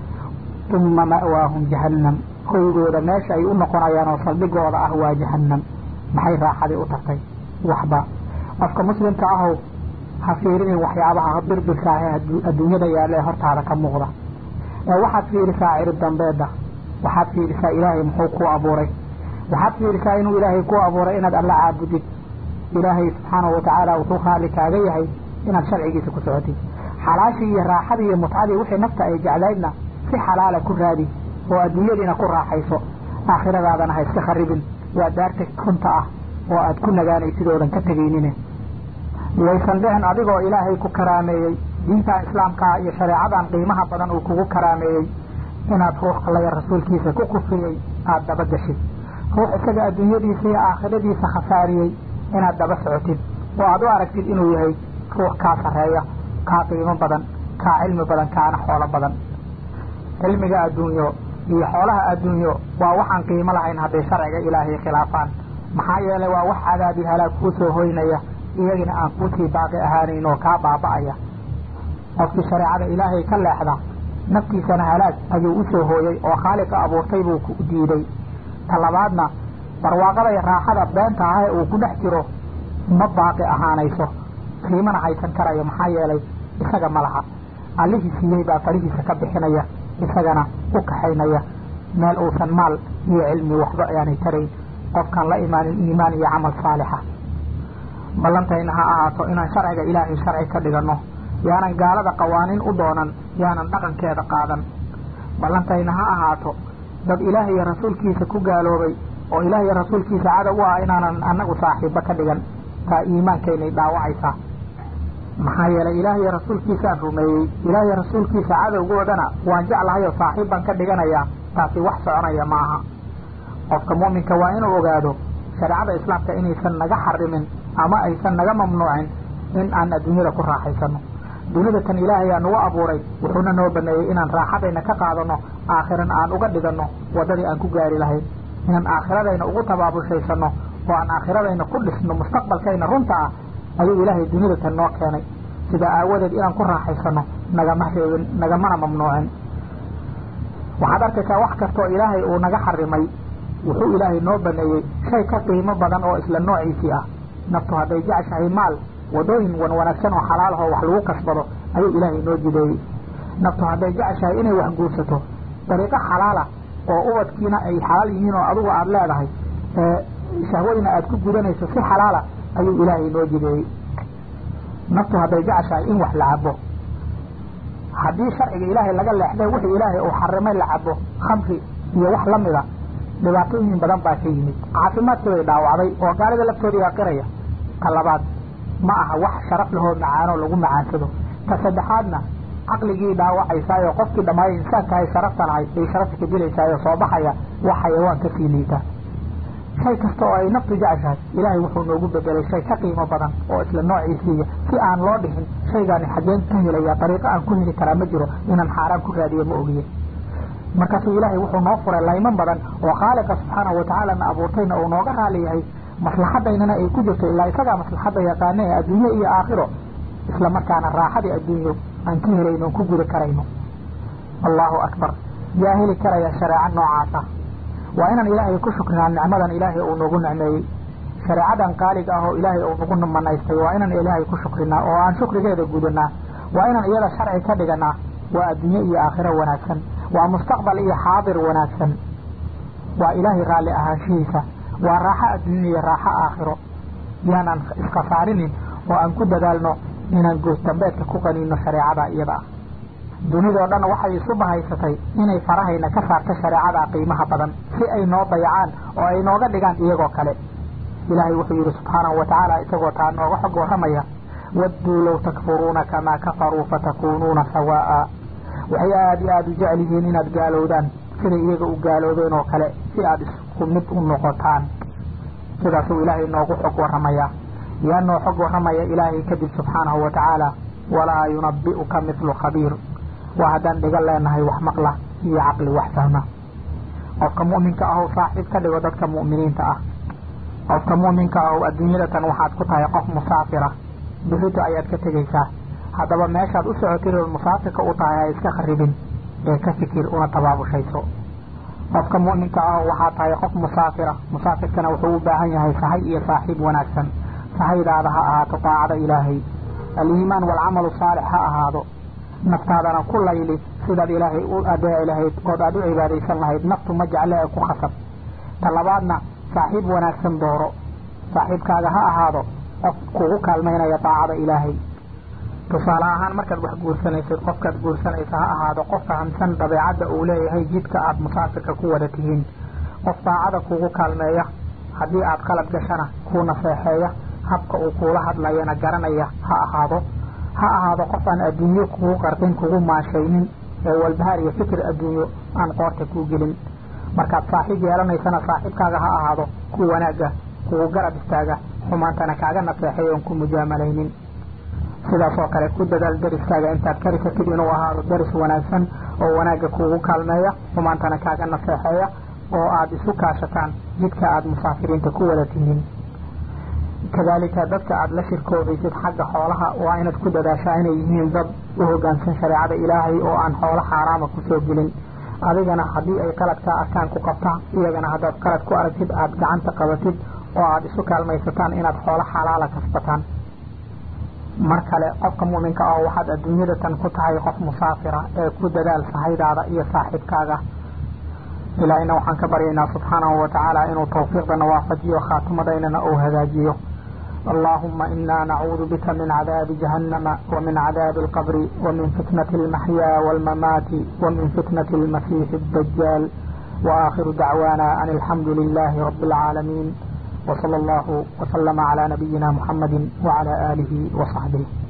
uma ma'waahum jahannam hoygooda meesha ay u noqonayaan oo saldhigooda ah waa jahannam maxay raaxadii u tartay waxba qofka muslimka ahow ha fiirinin waxyaabaha birbirka ah ee adduunyada yaalla ee hortaada ka muuqda ee waxaad fiirisaa cirib dambeeda waxaad fiirisaa ilaahay muxuu kuu abuuray waxaad fiirisaa inuu ilaahay kuu abuuray inaad alla caabudid ilaahay subxaanahu watacaala wuxuu raali kaaga yahay inaad sharcigiisa ku socotid xalaashii iyo raaxadii iyo mutcadii wixii nafta ay jeclaydna si xalaala ku raadi oo adduunyadiina ku raaxayso aakhiradaadana ha iska kharibin waa daarta runta ah oo aad ku nagaanaysid oodan ka tegaynine waysan dhicin adigoo ilaahay ku karaameeyey diinta islaamkaa iyo shareecadan qiimaha badan uu kugu karaameeyey inaad ruux alla iyo rasuulkiisa ku kufriyey aada daba gashid ruux isaga adduunyadiisa iyo aakhiradiisa khasaariyey inaad daba socotid oo aad u aragtid inuu yahay ruux kaa sarreeya kaa qiimo badan kaa cilmi badan kaana xoolo badan cilmiga adduunyo iyo xoolaha adduunyo waa waxaan qiimo lahayn hadday sharciga ilaahay khilaafaan maxaa yeelay waa wax cadaabi halaag kuu soo hoynaya iyagina aan kuusii baaqi ahaanayn oo kaa baaba'aya qofkii shareecada ilaahay ka leexda naftiisana halaag ayuu u soo hooyey oo khaaliqa abuurtay buu ku diiday ta labaadna barwaaqada iyo raaxada beenta ah ee uu ku dhex jiro ma baaqi ahaanayso qiimana haysan karayo maxaa yeelay isaga ma laha allihii siiyey baa farihiisa ka bixinaya isagana u kaxaynaya meel uusan maal iyo cilmi waxba aanay tarayn qofkaan la imaanin iimaan iyo camal saalixa ballantayna ha ahaato inaan sharciga ilaahay sharci ka dhiganno yaanan gaalada qawaaniin u doonan yaanan dhaqankeeda qaadan ballantayna ha ahaato dad ilaahay iyo rasuulkiisa ku gaaloobay oo ilaahay iyo rasuulkiisa cadow u ah inaanan annagu saaxiibba ka dhigan taa iimaankaynay dhaawacaysaa maxaa yeelay ilaahay iyo rasuulkiisaan rumeeyey ilaahay iyo rasuulkiisa cadowgoodana waan jeclahay oo saaxiib baan ka dhiganayaa taasi wax soconaya maaha qofka mu'minka waa inuu ogaado shareecada islaamka inaysan naga xarimin ama aysan naga mamnuucin in aan adduunyada ku raaxaysano dunida tan ilaahay aa nagu abuuray wuxuuna noo baneeyey inaan raaxadayna ka qaadano aakhiran aan uga dhiganno waddadii aan ku gaari lahayn inaan aakhiradayna ugu tabaabushaysanno oo aan aakhiradayna ku dhisno mustaqbalkayna runta ah ayuu ilaahay dunida tan noo keenay sidaa aawadeed inaan ku raaxaysano nagama reebin nagamana mamnuucin waxaad arkaysaa wax kastoo ilaahay uu naga xarimay wuxuu ilaahay noo baneeyey shay ka qiimo badan oo isla noociisii ah naftu hadday jeceshahay maal wadooyin wanaagsan oo xalaalahoo wax lagu kasbado ayuu ilaahay noo jideeyey naftu hadday jeceshahay inay wax guursato dariiqo xalaala oo ubadkiina ay xalaal yihiin oo adugu aada leedahay shahwadina aada ku gudanayso si xalaala ayuu ilaahay noo jideeyey naftu hadday jeceshahay in wax la cabo haddii sharciga ilaahay laga leexday wixii ilaahay uu xarimay la cabo khamri iyo wax la mida dhibaatooyin badan baa ka yimid caafimaadkii bay dhaawacday oo gaalida laftoodii baa qiraya ka labaad ma aha wax sharaf lahoo macaanoo lagu macaansado ka saddexaadna caqligii dhaawacaysaayoo qofkii dhammaaya insaanka ay sharafta lahay ay sharafta ka dilaysaayoo soo baxaya wax xayawaan ka sii liita shay kasta oo ay naftu jeceshahay ilaahay wuxuu noogu bedelay shay ka qiimo badan oo isla noociisiiya si aan loo dhihin shaygaani xaggeen ka helaya dariiqo aan ku heli karaa ma jiro inaan xaaraan ku raadiyo ma ogiye markaasuu ilaahay wuxuu noo furay layman badan oo khaaliqa subxaanahu watacaala na abuurtayna uu nooga raali yahay maslaxadaynana ay ku jirto ilaa isagaa maslaxadda yaqaana ee adduunye iyo aakhiro isla markaana raaxadii adduunyo aan ka helayno ku gudi karayno allahu akbar yaa heli karaya shareeco noocaasa waa inaan ilaahay ku shukrinaa nicmadan ilaahay uu nagu nicmeeyey shareecadan qaaliga ah oo ilaahay uu nagu manaystay waa inaan ilaahay ku shukrinaa oo aan shukrigeeda gudanaa waa inaan iyada sharci ka dhiganaa waa adduunye iyo aakhiro wanaagsan waa mustaqbal iyo xaadir wanaagsan waa ilaahay raalli ahaanshihiisa waa raaxo adduunye iyo raaxo aakhiro yaanaan iska saarinin oo aan ku dadaalno inaan goosdambeedka ku qaniino shareecada iyada ah dunidoo dhan waxay isu bahaysatay inay farahayna ka saarto shareecada qiimaha badan si ay noo dayacaan oo ay nooga dhigaan iyagoo kale. ilaahay wuxuu yidhi subxaanahu watacaala isagoo taa nooga xog warramaya, wadduu low takfuruuna kamaa kafaruu fatakuunuuna sawaa'a. waxay aada iyo aada u jecel yihiin inaad gaalowdaan siday iyaga u gaaloobeen oo kale si aada isku mid u noqotaan. sidaasuu ilaahay noogu xog warramaya. yaa noo xog warramaya ilaahay kadib subxaanahu watacaala, walaa yunabbi'uka mithlu khabiir. waa haddaan dhigan leenahay wax maqla iyo caqli wax fahma. qofka mu'minka ah saaxiib ka dhigo dadka mu'miniinta ah. qofka mu'minka ah adduunyadatan waxaad ku tahay qof musaafira, berrito ayaad ka tegaysaa. haddaba meeshaad u socotid oo musaafirka u tahay ha iska kharibin ee ka fikir una tabaabushayso. qofka mu'minka ah waxaad tahay qof musaafira. musaafirkana wuxuu u baahan yahay sahay iyo saaxiib wanaagsan. sahaydaada ha ahaato daacada ilaahay, aliimaan waalcamalu saalix ha ahaado. naftaadana ku layli sidaad ilaahay u adeeci lahayd ood aada u cibaadaysan lahayd. naftu ma jecle ee ku khasab. ta labaadna saaxiib wanaagsan dooro. saaxiibkaaga ha ahaado qof kugu kaalmaynaya daacada ilaahay. tusaale ahaan markaad wax guursanaysid, qofkaad guursanaysa ha ahaado qof fahamsan dabeecadda uu leeyahay jidka aada musaafirka ku wada tihiin. qof daacada kugu kaalmeeya, haddii aad qalad gashana kuu naseexeeya, habka uu kuula hadlayana garanaya ha ahaado qof aan adduunyo kugu qarqin, kugu maashaynin ee walbahaar iyo fikir adduunyo aan qoorta kuu gelin. markaad saaxiib yeelanaysana saaxiibkaaga ha ahaado ku wanaagga kugu garab istaaga, xumaantana kaaga naseexeeya oon ku mujaamalaynin. sidaas oo kale ku dadaal dariskaaga intaad kari kartid inuu ahaado daris wanaagsan oo wanaagga kugu kaalmeeya, xumaantana kaaga naseexeeya, oo aada isu kaashataan jidka aada musaafiriinta ku wada tihiin. kadaalika dadka aada la shirkoobaysid xagga xoolaha waa inaad ku dadaashaa inay yihiin dad u hoggaansan shareecada ilaahay oo aan xoolo xaaraama kusoo gelin. adigana haddii ay qaladkaa arkaan ku qabtaa, iyagana haddaad qalad ku aragtid aada gacanta qabatid oo aada isu kaalmaysataan inaad xoolo xalaala kasbataan. mar kale qofka mu'minka ah waxaad adduunyadatan ku tahay qof musaafira ee ku dadaal sahaydaada iyo saaxiibkaaga. ilaahayna waxaan ka baryaynaa subxaanahu watacaala inuu tawfiiqdana waafajiyo, khaatimadeynana uu hagaajiyo. اللهم إنا نعوذ بك من عذاب جهنم ومن عذاب القبر ومن فتنة المحيا والممات ومن فتنة المسيح الدجال. وآخر دعوانا أن الحمد لله رب العالمين، وصلى الله وسلم على نبينا محمد وعلى آله وصحبه.